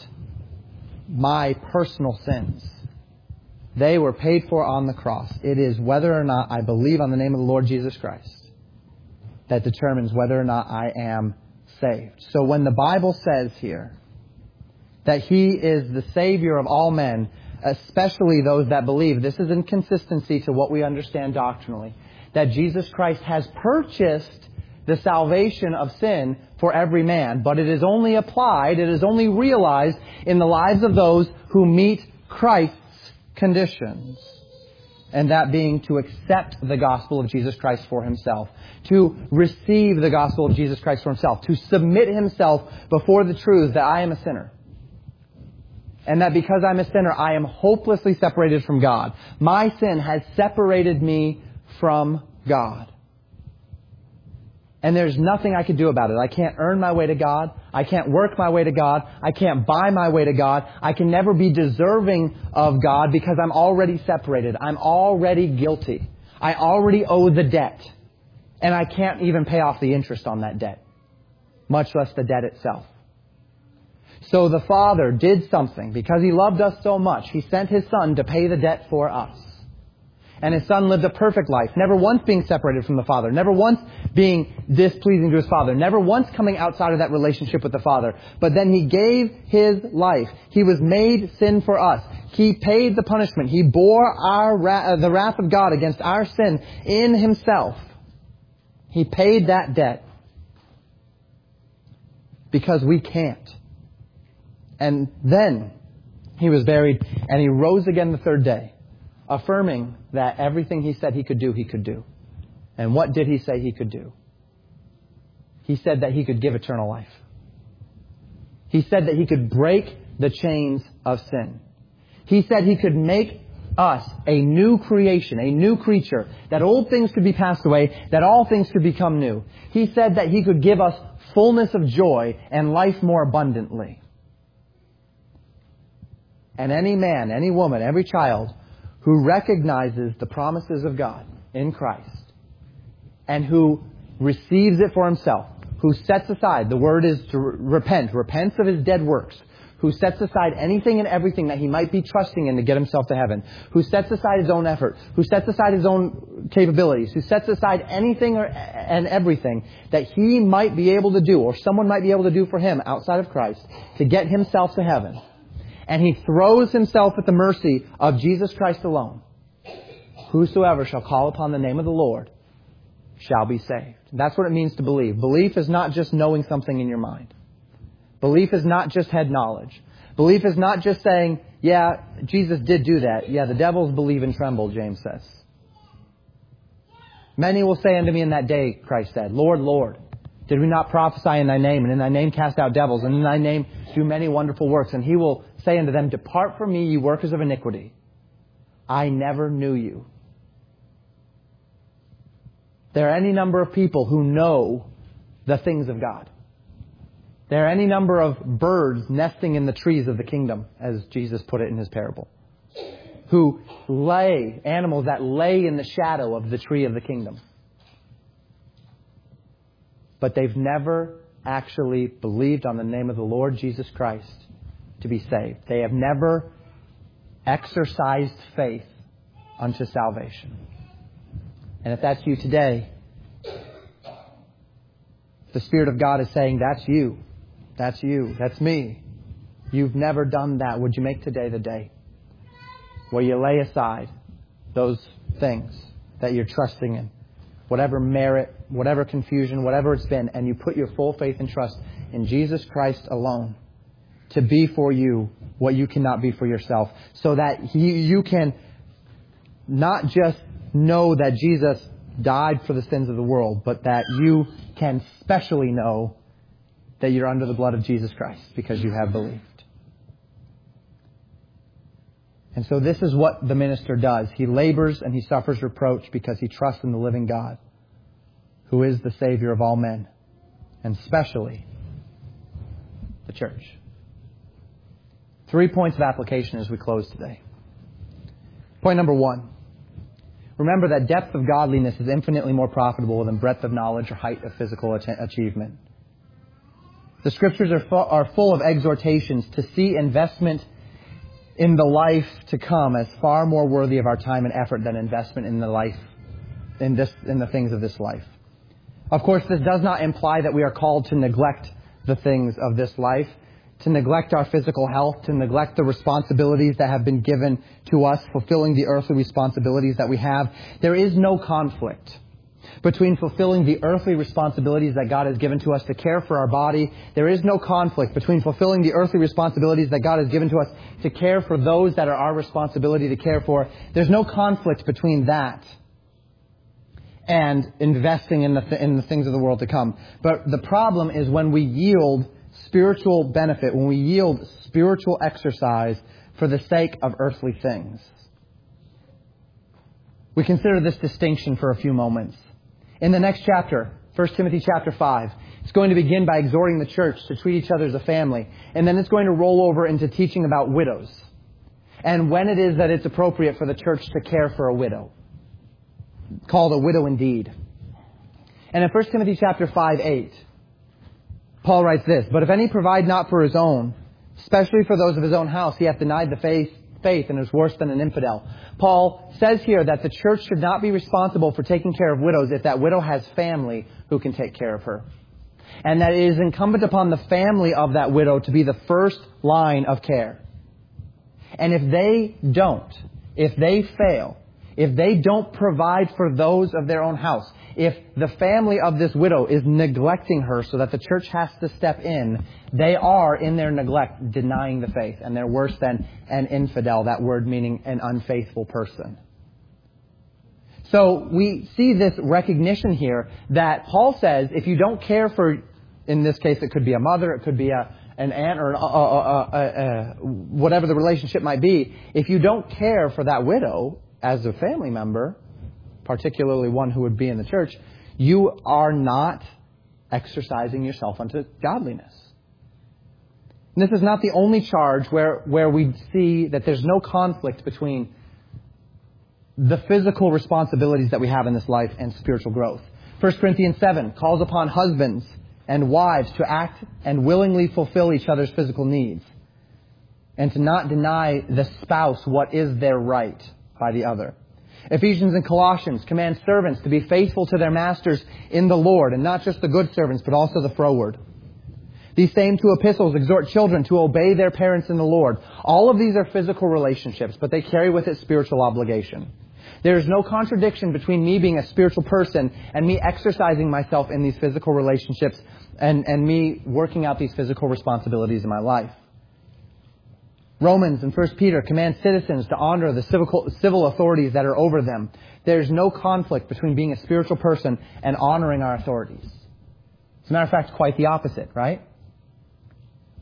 my personal sins. They were paid for on the cross. It is whether or not I believe on the name of the Lord Jesus Christ that determines whether or not I am saved. So when the Bible says here that he is the Savior of all men, especially those that believe, this is in consistency to what we understand doctrinally, that Jesus Christ has purchased the salvation of sin for every man, but it is only applied, it is only realized in the lives of those who meet Christ's conditions. And that being to accept the gospel of Jesus Christ for himself, to receive the gospel of Jesus Christ for himself, to submit himself before the truth that I am a sinner. And that because I'm a sinner, I am hopelessly separated from God. My sin has separated me from God. And there's nothing I can do about it. I can't earn my way to God. I can't work my way to God. I can't buy my way to God. I can never be deserving of God because I'm already separated. I'm already guilty. I already owe the debt. And I can't even pay off the interest on that debt, much less the debt itself. So the Father did something. Because he loved us so much, he sent his Son to pay the debt for us. And his Son lived a perfect life, never once being separated from the Father, never once being displeasing to his Father, never once coming outside of that relationship with the Father. But then he gave his life. He was made sin for us. He paid the punishment. He bore the wrath of God against our sin in himself. He paid that debt because we can't. And then he was buried and he rose again the third day, affirming that everything he said he could do, he could do. And what did he say he could do? He said that he could give eternal life. He said that he could break the chains of sin. He said he could make us a new creation, a new creature, that old things could be passed away, that all things could become new. He said that he could give us fullness of joy and life more abundantly. And any man, any woman, every child who recognizes the promises of God in Christ and who receives it for himself, who sets aside, the word is to repents of his dead works, who sets aside anything and everything that he might be trusting in to get himself to heaven, who sets aside his own effort, who sets aside his own capabilities, who sets aside anything and everything that he might be able to do or someone might be able to do for him outside of Christ to get himself to heaven. And he throws himself at the mercy of Jesus Christ alone. Whosoever shall call upon the name of the Lord shall be saved. That's what it means to believe. Belief is not just knowing something in your mind. Belief is not just head knowledge. Belief is not just saying, yeah, Jesus did do that. Yeah, the devils believe and tremble, James says. Many will say unto me in that day, Christ said, Lord, Lord, did we not prophesy in thy name, and in thy name cast out devils, and in thy name do many wonderful works? And he will say unto them, Depart from me, ye workers of iniquity. I never knew you. There are any number of people who know the things of God. There are any number of birds nesting in the trees of the kingdom, as Jesus put it in his parable, who animals that lay in the shadow of the tree of the kingdom. But they've never actually believed on the name of the Lord Jesus Christ to be saved. They have never exercised faith unto salvation. And if that's you today, the Spirit of God is saying, that's you. That's you. That's me. You've never done that. Would you make today the day where you lay aside those things that you're trusting in, whatever merit, whatever confusion, whatever it's been, and you put your full faith and trust in Jesus Christ alone to be for you what you cannot be for yourself, so that you can not just know that Jesus died for the sins of the world, but that you can specially know that you're under the blood of Jesus Christ because you have believed. And so this is what the minister does. He labors and he suffers reproach because he trusts in the living God, who is the Savior of all men, and especially the church. 3 points of application as we close today. Point number 1. Remember that depth of godliness is infinitely more profitable than breadth of knowledge or height of physical achievement. The Scriptures are full of exhortations to see investment in the life to come as far more worthy of our time and effort than investment in the things of this life. Of course, this does not imply that we are called to neglect the things of this life, to neglect our physical health, to neglect the responsibilities that have been given to us, fulfilling the earthly responsibilities that we have. There is no conflict between fulfilling the earthly responsibilities that God has given to us to care for our body. There is no conflict between fulfilling the earthly responsibilities that God has given to us to care for those that are our responsibility to care for. There's no conflict between that and investing in the things of the world to come. But the problem is when we yield spiritual benefit, when we yield spiritual exercise for the sake of earthly things. We consider this distinction for a few moments. In the next chapter, 1 Timothy chapter 5, it's going to begin by exhorting the church to treat each other as a family. And then it's going to roll over into teaching about widows and when it is that it's appropriate for the church to care for a widow, called a widow indeed. And in 1 Timothy chapter 5:8, Paul writes this, But if any provide not for his own, especially for those of his own house, he hath denied the faith and is worse than an infidel. Paul says here that the church should not be responsible for taking care of widows if that widow has family who can take care of her. And that it is incumbent upon the family of that widow to be the first line of care. And if they don't, if they fail, if they don't provide for those of their own house, if the family of this widow is neglecting her so that the church has to step in, they are, in their neglect, denying the faith. And they're worse than an infidel, that word meaning an unfaithful person. So we see this recognition here that Paul says if you don't care for, in this case it could be a mother, it could be an aunt, or whatever the relationship might be, if you don't care for that widow as a family member, particularly one who would be in the church, you are not exercising yourself unto godliness. And this is not the only charge where we see that there's no conflict between the physical responsibilities that we have in this life and spiritual growth. 1 Corinthians 7 calls upon husbands and wives to act and willingly fulfill each other's physical needs and to not deny the spouse what is their right by the other. Ephesians and Colossians command servants to be faithful to their masters in the Lord, and not just the good servants, but also the froward. These same two epistles exhort children to obey their parents in the Lord. All of these are physical relationships, but they carry with it spiritual obligation. There is no contradiction between me being a spiritual person and me exercising myself in these physical relationships and me working out these physical responsibilities in my life. Romans and 1 Peter command citizens to honor the civil authorities that are over them. There's no conflict between being a spiritual person and honoring our authorities. As a matter of fact, quite the opposite, right?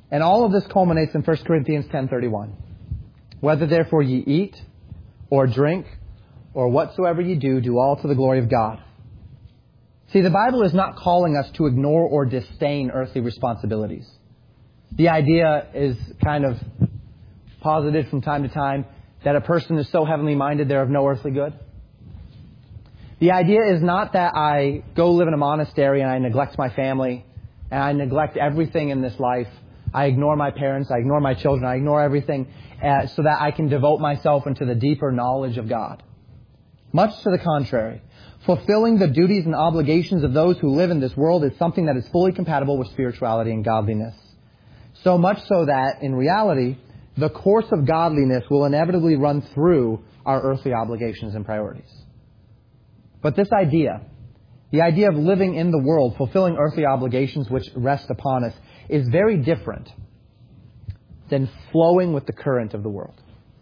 And all of this culminates in 1 Corinthians 10:31. Whether therefore ye eat or drink or whatsoever ye do, do all to the glory of God. See, the Bible is not calling us to ignore or disdain earthly responsibilities. The idea is kind of posited from time to time that a person is so heavenly minded they're of no earthly good. The idea is not that I go live in a monastery and I neglect my family and I neglect everything in this life. I ignore my parents, I ignore my children, I ignore everything so that I can devote myself into the deeper knowledge of God. Much to the contrary. Fulfilling the duties and obligations of those who live in this world is something that is fully compatible with spirituality and godliness. So much so that, in reality, the course of godliness will inevitably run through our earthly obligations and priorities. But this idea, the idea of living in the world, fulfilling earthly obligations which rest upon us, is very different than flowing with the current of the world,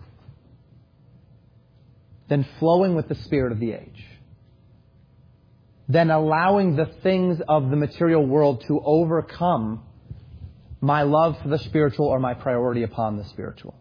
than flowing with the spirit of the age, than allowing the things of the material world to overcome my love for the spiritual or my priority upon the spiritual.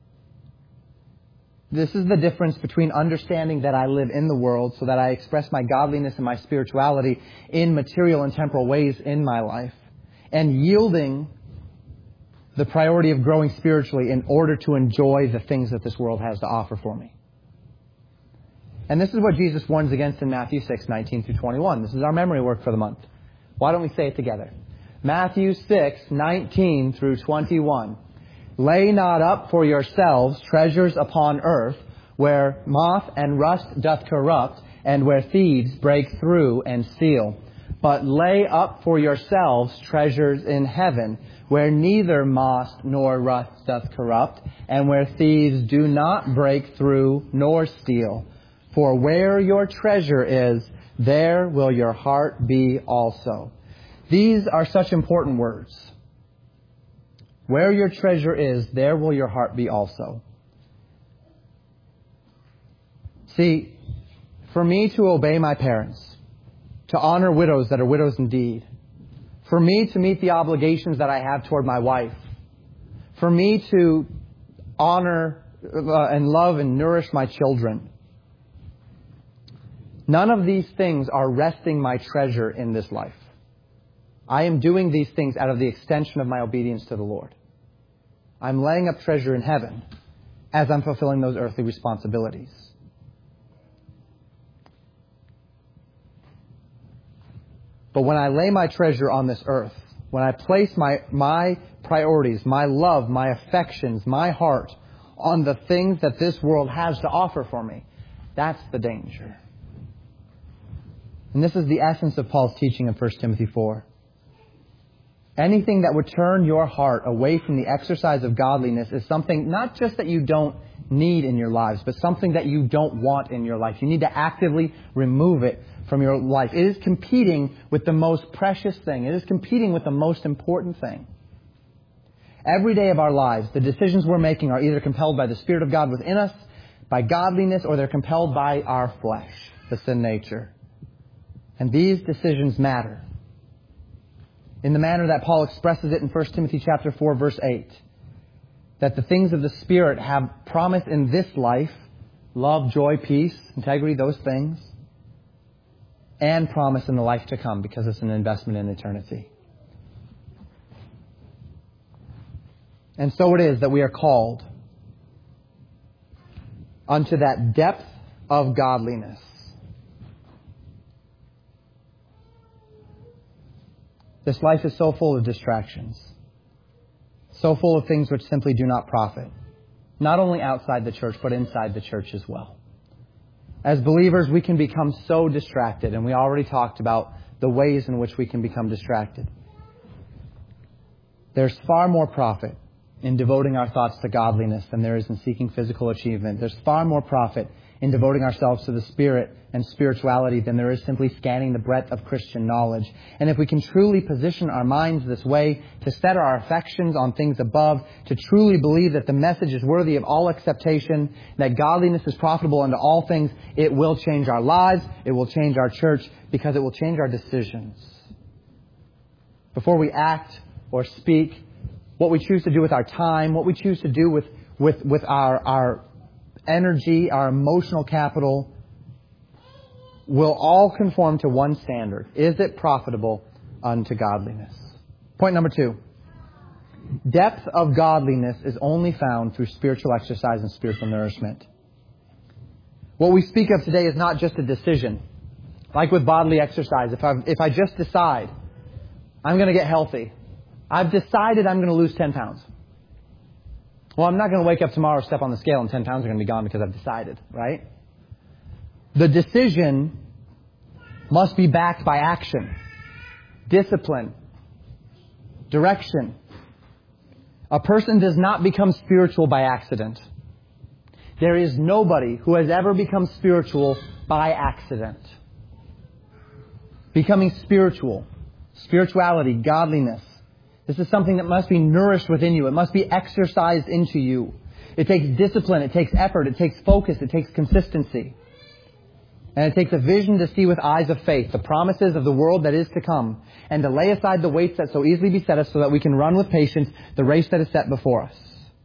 This is the difference between understanding that I live in the world so that I express my godliness and my spirituality in material and temporal ways in my life, and yielding the priority of growing spiritually in order to enjoy the things that this world has to offer for me. And this is what Jesus warns against in Matthew 6:19 through 21. This is our memory work for the month. Why don't we say it together? Matthew 6:19 through 21. Lay not up for yourselves treasures upon earth, where moth and rust doth corrupt, and where thieves break through and steal. But lay up for yourselves treasures in heaven, where neither moth nor rust doth corrupt, and where thieves do not break through nor steal. For where your treasure is, there will your heart be also. These are such important words. Where your treasure is, there will your heart be also. See, for me to obey my parents, to honor widows that are widows indeed, for me to meet the obligations that I have toward my wife, for me to honor and love and nourish my children, none of these things are resting my treasure in this life. I am doing these things out of the extension of my obedience to the Lord. I'm laying up treasure in heaven as I'm fulfilling those earthly responsibilities. But when I lay my treasure on this earth, when I place my priorities, my love, my affections, my heart on the things that this world has to offer for me, that's the danger. And this is the essence of Paul's teaching in 1 Timothy 4. Anything that would turn your heart away from the exercise of godliness is something not just that you don't need in your lives, but something that you don't want in your life. You need to actively remove it from your life. It is competing with the most precious thing. It is competing with the most important thing. Every day of our lives, the decisions we're making are either compelled by the Spirit of God within us, by godliness, or they're compelled by our flesh, the sin nature. And these decisions matter. In the manner that Paul expresses it in 1 Timothy chapter 4, verse 8. That the things of the Spirit have promise in this life, love, joy, peace, integrity, those things, and promise in the life to come, because it's an investment in eternity. And so it is that we are called unto that depth of godliness. This life is so full of distractions, so full of things which simply do not profit, not only outside the church, but inside the church as well. As believers, we can become so distracted, and we already talked about the ways in which we can become distracted. There's far more profit in devoting our thoughts to godliness than there is in seeking physical achievement. There's far more profit in devoting ourselves to the Spirit and spirituality than there is simply scanning the breadth of Christian knowledge. And if we can truly position our minds this way, to set our affections on things above, to truly believe that the message is worthy of all acceptation, that godliness is profitable unto all things, it will change our lives, it will change our church, because it will change our decisions. Before we act or speak what we choose to do with our time, what we choose to do with our energy, our emotional capital, will all conform to one standard. Is it profitable unto godliness? Point number 2. Depth of godliness is only found through spiritual exercise and spiritual nourishment. What we speak of today is not just a decision. Like with bodily exercise, if I just decide I'm going to get healthy, I've decided I'm going to lose 10 pounds. Well, I'm not going to wake up tomorrow, step on the scale, and 10 pounds are going to be gone because I've decided, right? The decision must be backed by action, discipline, direction. A person does not become spiritual by accident. There is nobody who has ever become spiritual by accident. Becoming spiritual, spirituality, godliness, this is something that must be nourished within you. It must be exercised into you. It takes discipline, it takes effort, it takes focus, it takes consistency. And it takes a vision to see with eyes of faith the promises of the world that is to come, and to lay aside the weights that so easily beset us so that we can run with patience the race that is set before us.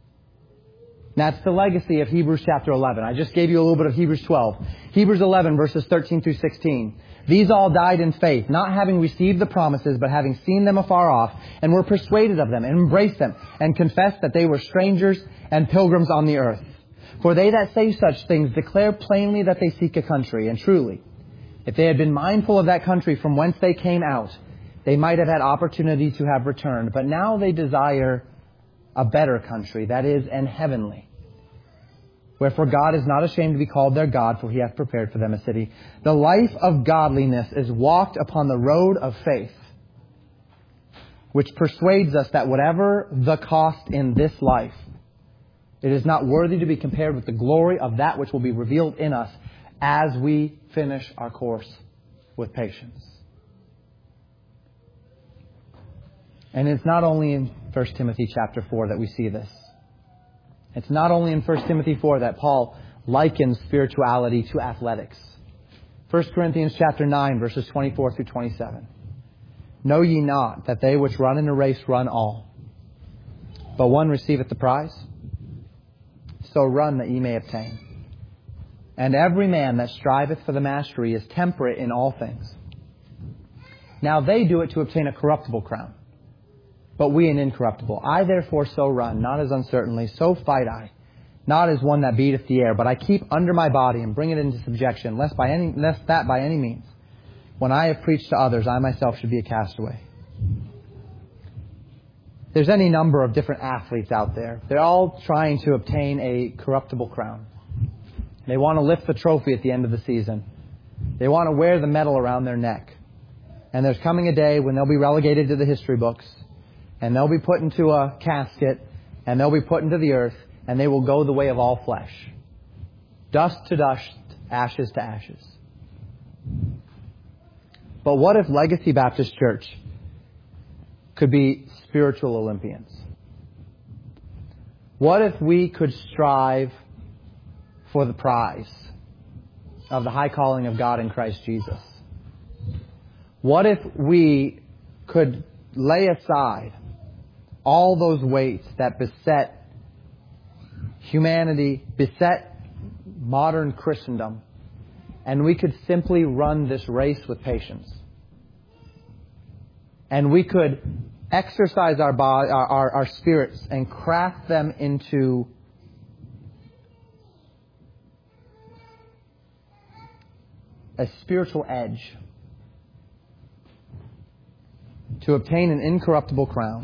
That's the legacy of Hebrews chapter 11. I just gave you a little bit of Hebrews 12. Hebrews 11 verses 13 through 16. These all died in faith, not having received the promises, but having seen them afar off, and were persuaded of them, and embraced them, and confessed that they were strangers and pilgrims on the earth. For they that say such things declare plainly that they seek a country. And truly, if they had been mindful of that country from whence they came out, they might have had opportunity to have returned. But now they desire a better country, that is, an heavenly. Wherefore God is not ashamed to be called their God, for He hath prepared for them a city. The life of godliness is walked upon the road of faith, which persuades us that whatever the cost in this life, it is not worthy to be compared with the glory of that which will be revealed in us as we finish our course with patience. And it's not only in 1 Timothy chapter 4 that we see this. It's not only in 1 Timothy 4 that Paul likens spirituality to athletics. 1 Corinthians chapter 9 verses 24 through 27. Know ye not that they which run in a race run all, but one receiveth the prize? So run that ye may obtain. And every man that striveth for the mastery is temperate in all things. Now they do it to obtain a corruptible crown, but we an incorruptible. I therefore so run, not as uncertainly, so fight I, not as one that beateth the air, but I keep under my body and bring it into subjection, lest that by any means, when I have preached to others, I myself should be a castaway. There's any number of different athletes out there. They're all trying to obtain a corruptible crown. They want to lift the trophy at the end of the season. They want to wear the medal around their neck. And there's coming a day when they'll be relegated to the history books, and they'll be put into a casket, and they'll be put into the earth, and they will go the way of all flesh. Dust to dust, ashes to ashes. But what if Legacy Baptist Church could be spiritual Olympians? What if we could strive for the prize of the high calling of God in Christ Jesus? What if we could lay aside all those weights that beset humanity, beset modern Christendom, and we could simply run this race with patience? And we could exercise our spirits and craft them into a spiritual edge to obtain an incorruptible crown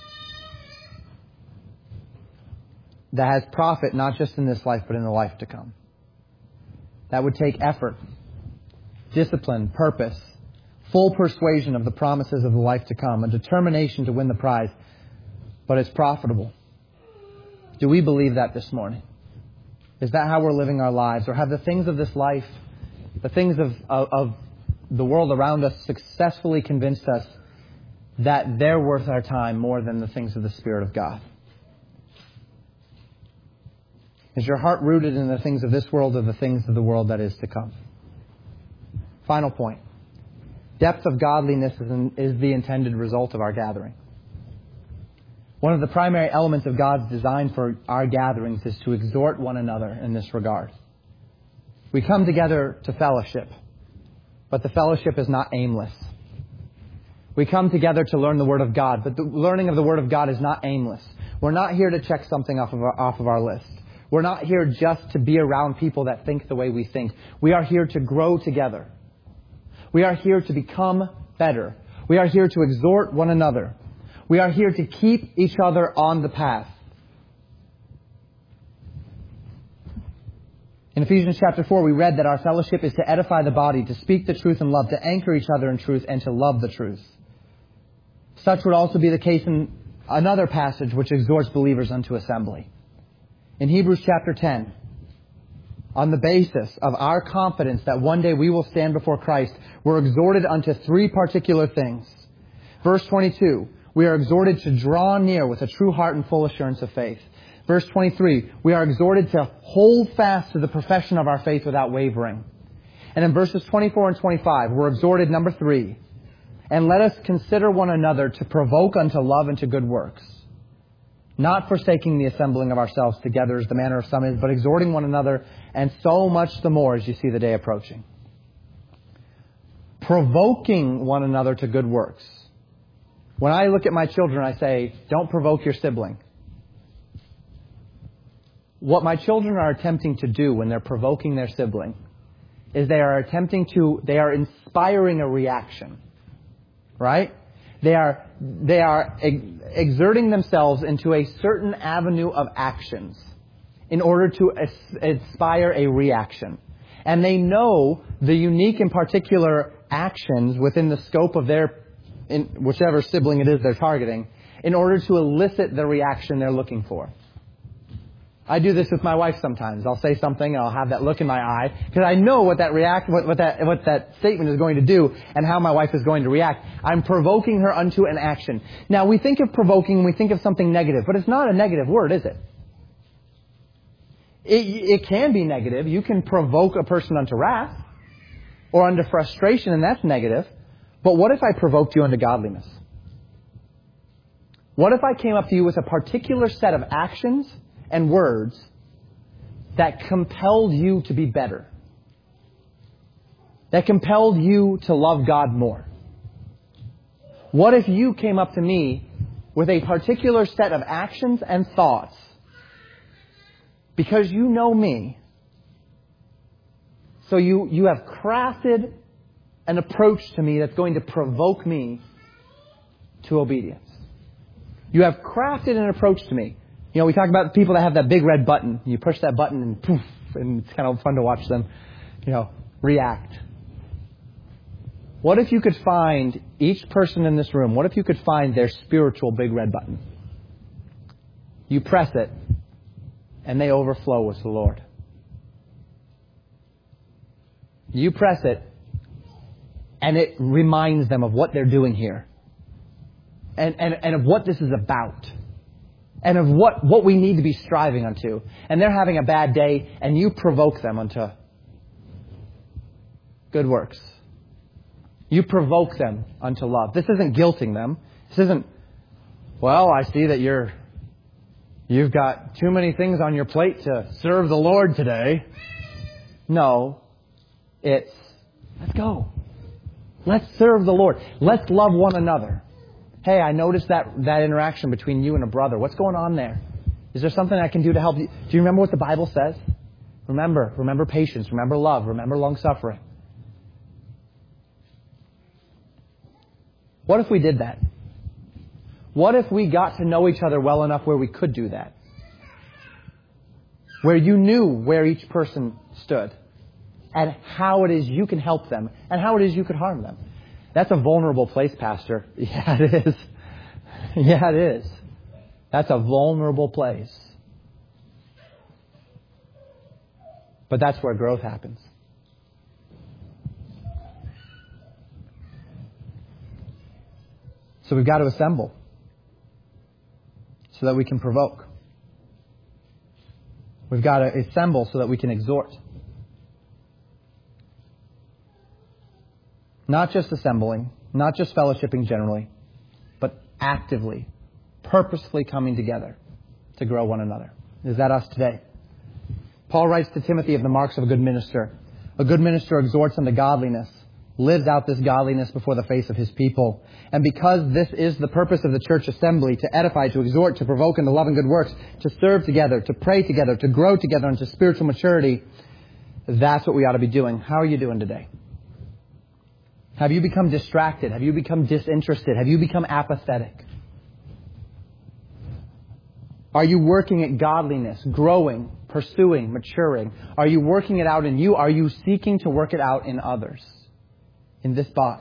that has profit not just in this life but in the life to come. That would take effort, discipline, purpose, full persuasion of the promises of the life to come, a determination to win the prize, but it's profitable. Do we believe that this morning? Is that how we're living our lives? Or have the things of this life, the things of the world around us successfully convinced us that they're worth our time more than the things of the Spirit of God? Is your heart rooted in the things of this world or the things of the world that is to come? Final point. Depth of godliness is the intended result of our gathering. One of the primary elements of God's design for our gatherings is to exhort one another in this regard. We come together to fellowship, but the fellowship is not aimless. We come together to learn the Word of God, but the learning of the Word of God is not aimless. We're not here to check something off of our list. We're not here just to be around people that think the way we think. We are here to grow together. We are here to become better. We are here to exhort one another. We are here to keep each other on the path. In Ephesians chapter 4, we read that our fellowship is to edify the body, to speak the truth in love, to anchor each other in truth, and to love the truth. Such would also be the case in another passage which exhorts believers unto assembly. In Hebrews chapter 10, on the basis of our confidence that one day we will stand before Christ, we're exhorted unto three particular things. Verse 22, we are exhorted to draw near with a true heart and full assurance of faith. Verse 23, we are exhorted to hold fast to the profession of our faith without wavering. And in verses 24 and 25, we're exhorted, number 3, and let us consider one another to provoke unto love and to good works, not forsaking the assembling of ourselves together as the manner of some is, but exhorting one another, and so much the more as you see the day approaching. Provoking one another to good works. When I look at my children, I say, don't provoke your sibling. What my children are attempting to do when they're provoking their sibling is they are inspiring a reaction. Right? They are exerting themselves into a certain avenue of actions in order to inspire a reaction. And they know the unique and particular actions within the scope of whichever sibling it is they're targeting in order to elicit the reaction they're looking for. I do this with my wife sometimes. I'll say something and I'll have that look in my eye because I know what that statement is going to do and how my wife is going to react. I'm provoking her unto an action. Now, we think of provoking and we think of something negative, but it's not a negative word, is it? It can be negative. You can provoke a person unto wrath or unto frustration, and that's negative. But what if I provoked you unto godliness? What if I came up to you with a particular set of actions and words that compelled you to be better? That compelled you to love God more? What if you came up to me with a particular set of actions and thoughts because you know me, so you have crafted an approach to me that's going to provoke me to obedience? You have crafted an approach to me. You know, we talk about people that have that big red button. You push that button and poof, and it's kind of fun to watch them, react. What if you could find each person in this room, what if you could find their spiritual big red button? You press it, and they overflow with the Lord. You press it, and it reminds them of what they're doing here. And of what this is about. And of what we need to be striving unto. And they're having a bad day, and you provoke them unto good works. You provoke them unto love. This isn't guilting them. This isn't, well, I see that you've got too many things on your plate to serve the Lord today. No, it's, let's go. Let's serve the Lord. Let's love one another. Hey, I noticed that interaction between you and a brother. What's going on there? Is there something I can do to help you? Do you remember what the Bible says? Remember patience, remember love, remember long-suffering. What if we did that? What if we got to know each other well enough where we could do that? Where you knew where each person stood and how it is you can help them and how it is you could harm them. That's a vulnerable place, Pastor. Yeah, it is. Yeah, it is. That's a vulnerable place. But that's where growth happens. So we've got to assemble so that we can provoke. We've got to assemble so that we can exhort. Not just assembling, not just fellowshipping generally, but actively purposefully coming together to grow one another. Is that us today? Paul writes to Timothy of the marks of a good minister. A good minister exhorts unto godliness, lives out this godliness before the face of his people. And because this is the purpose of the church assembly, to edify, to exhort, to provoke into love and good works, to serve together, to pray together, to grow together into spiritual maturity, that's what we ought to be doing. How are you doing today? Have you become distracted? Have you become disinterested? Have you become apathetic? Are you working at godliness, growing, pursuing, maturing? Are you working it out in you? Are you seeking to work it out in others, in this body?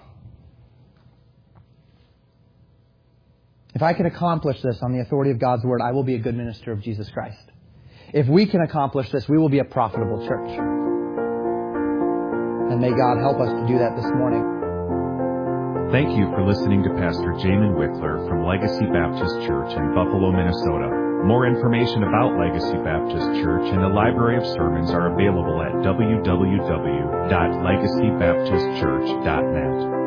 If I can accomplish this on the authority of God's Word, I will be a good minister of Jesus Christ. If we can accomplish this, we will be a profitable church. And may God help us to do that this morning. Thank you for listening to Pastor Jamin Wickler from Legacy Baptist Church in Buffalo, Minnesota. More information about Legacy Baptist Church and the library of sermons are available at www.legacybaptistchurch.net.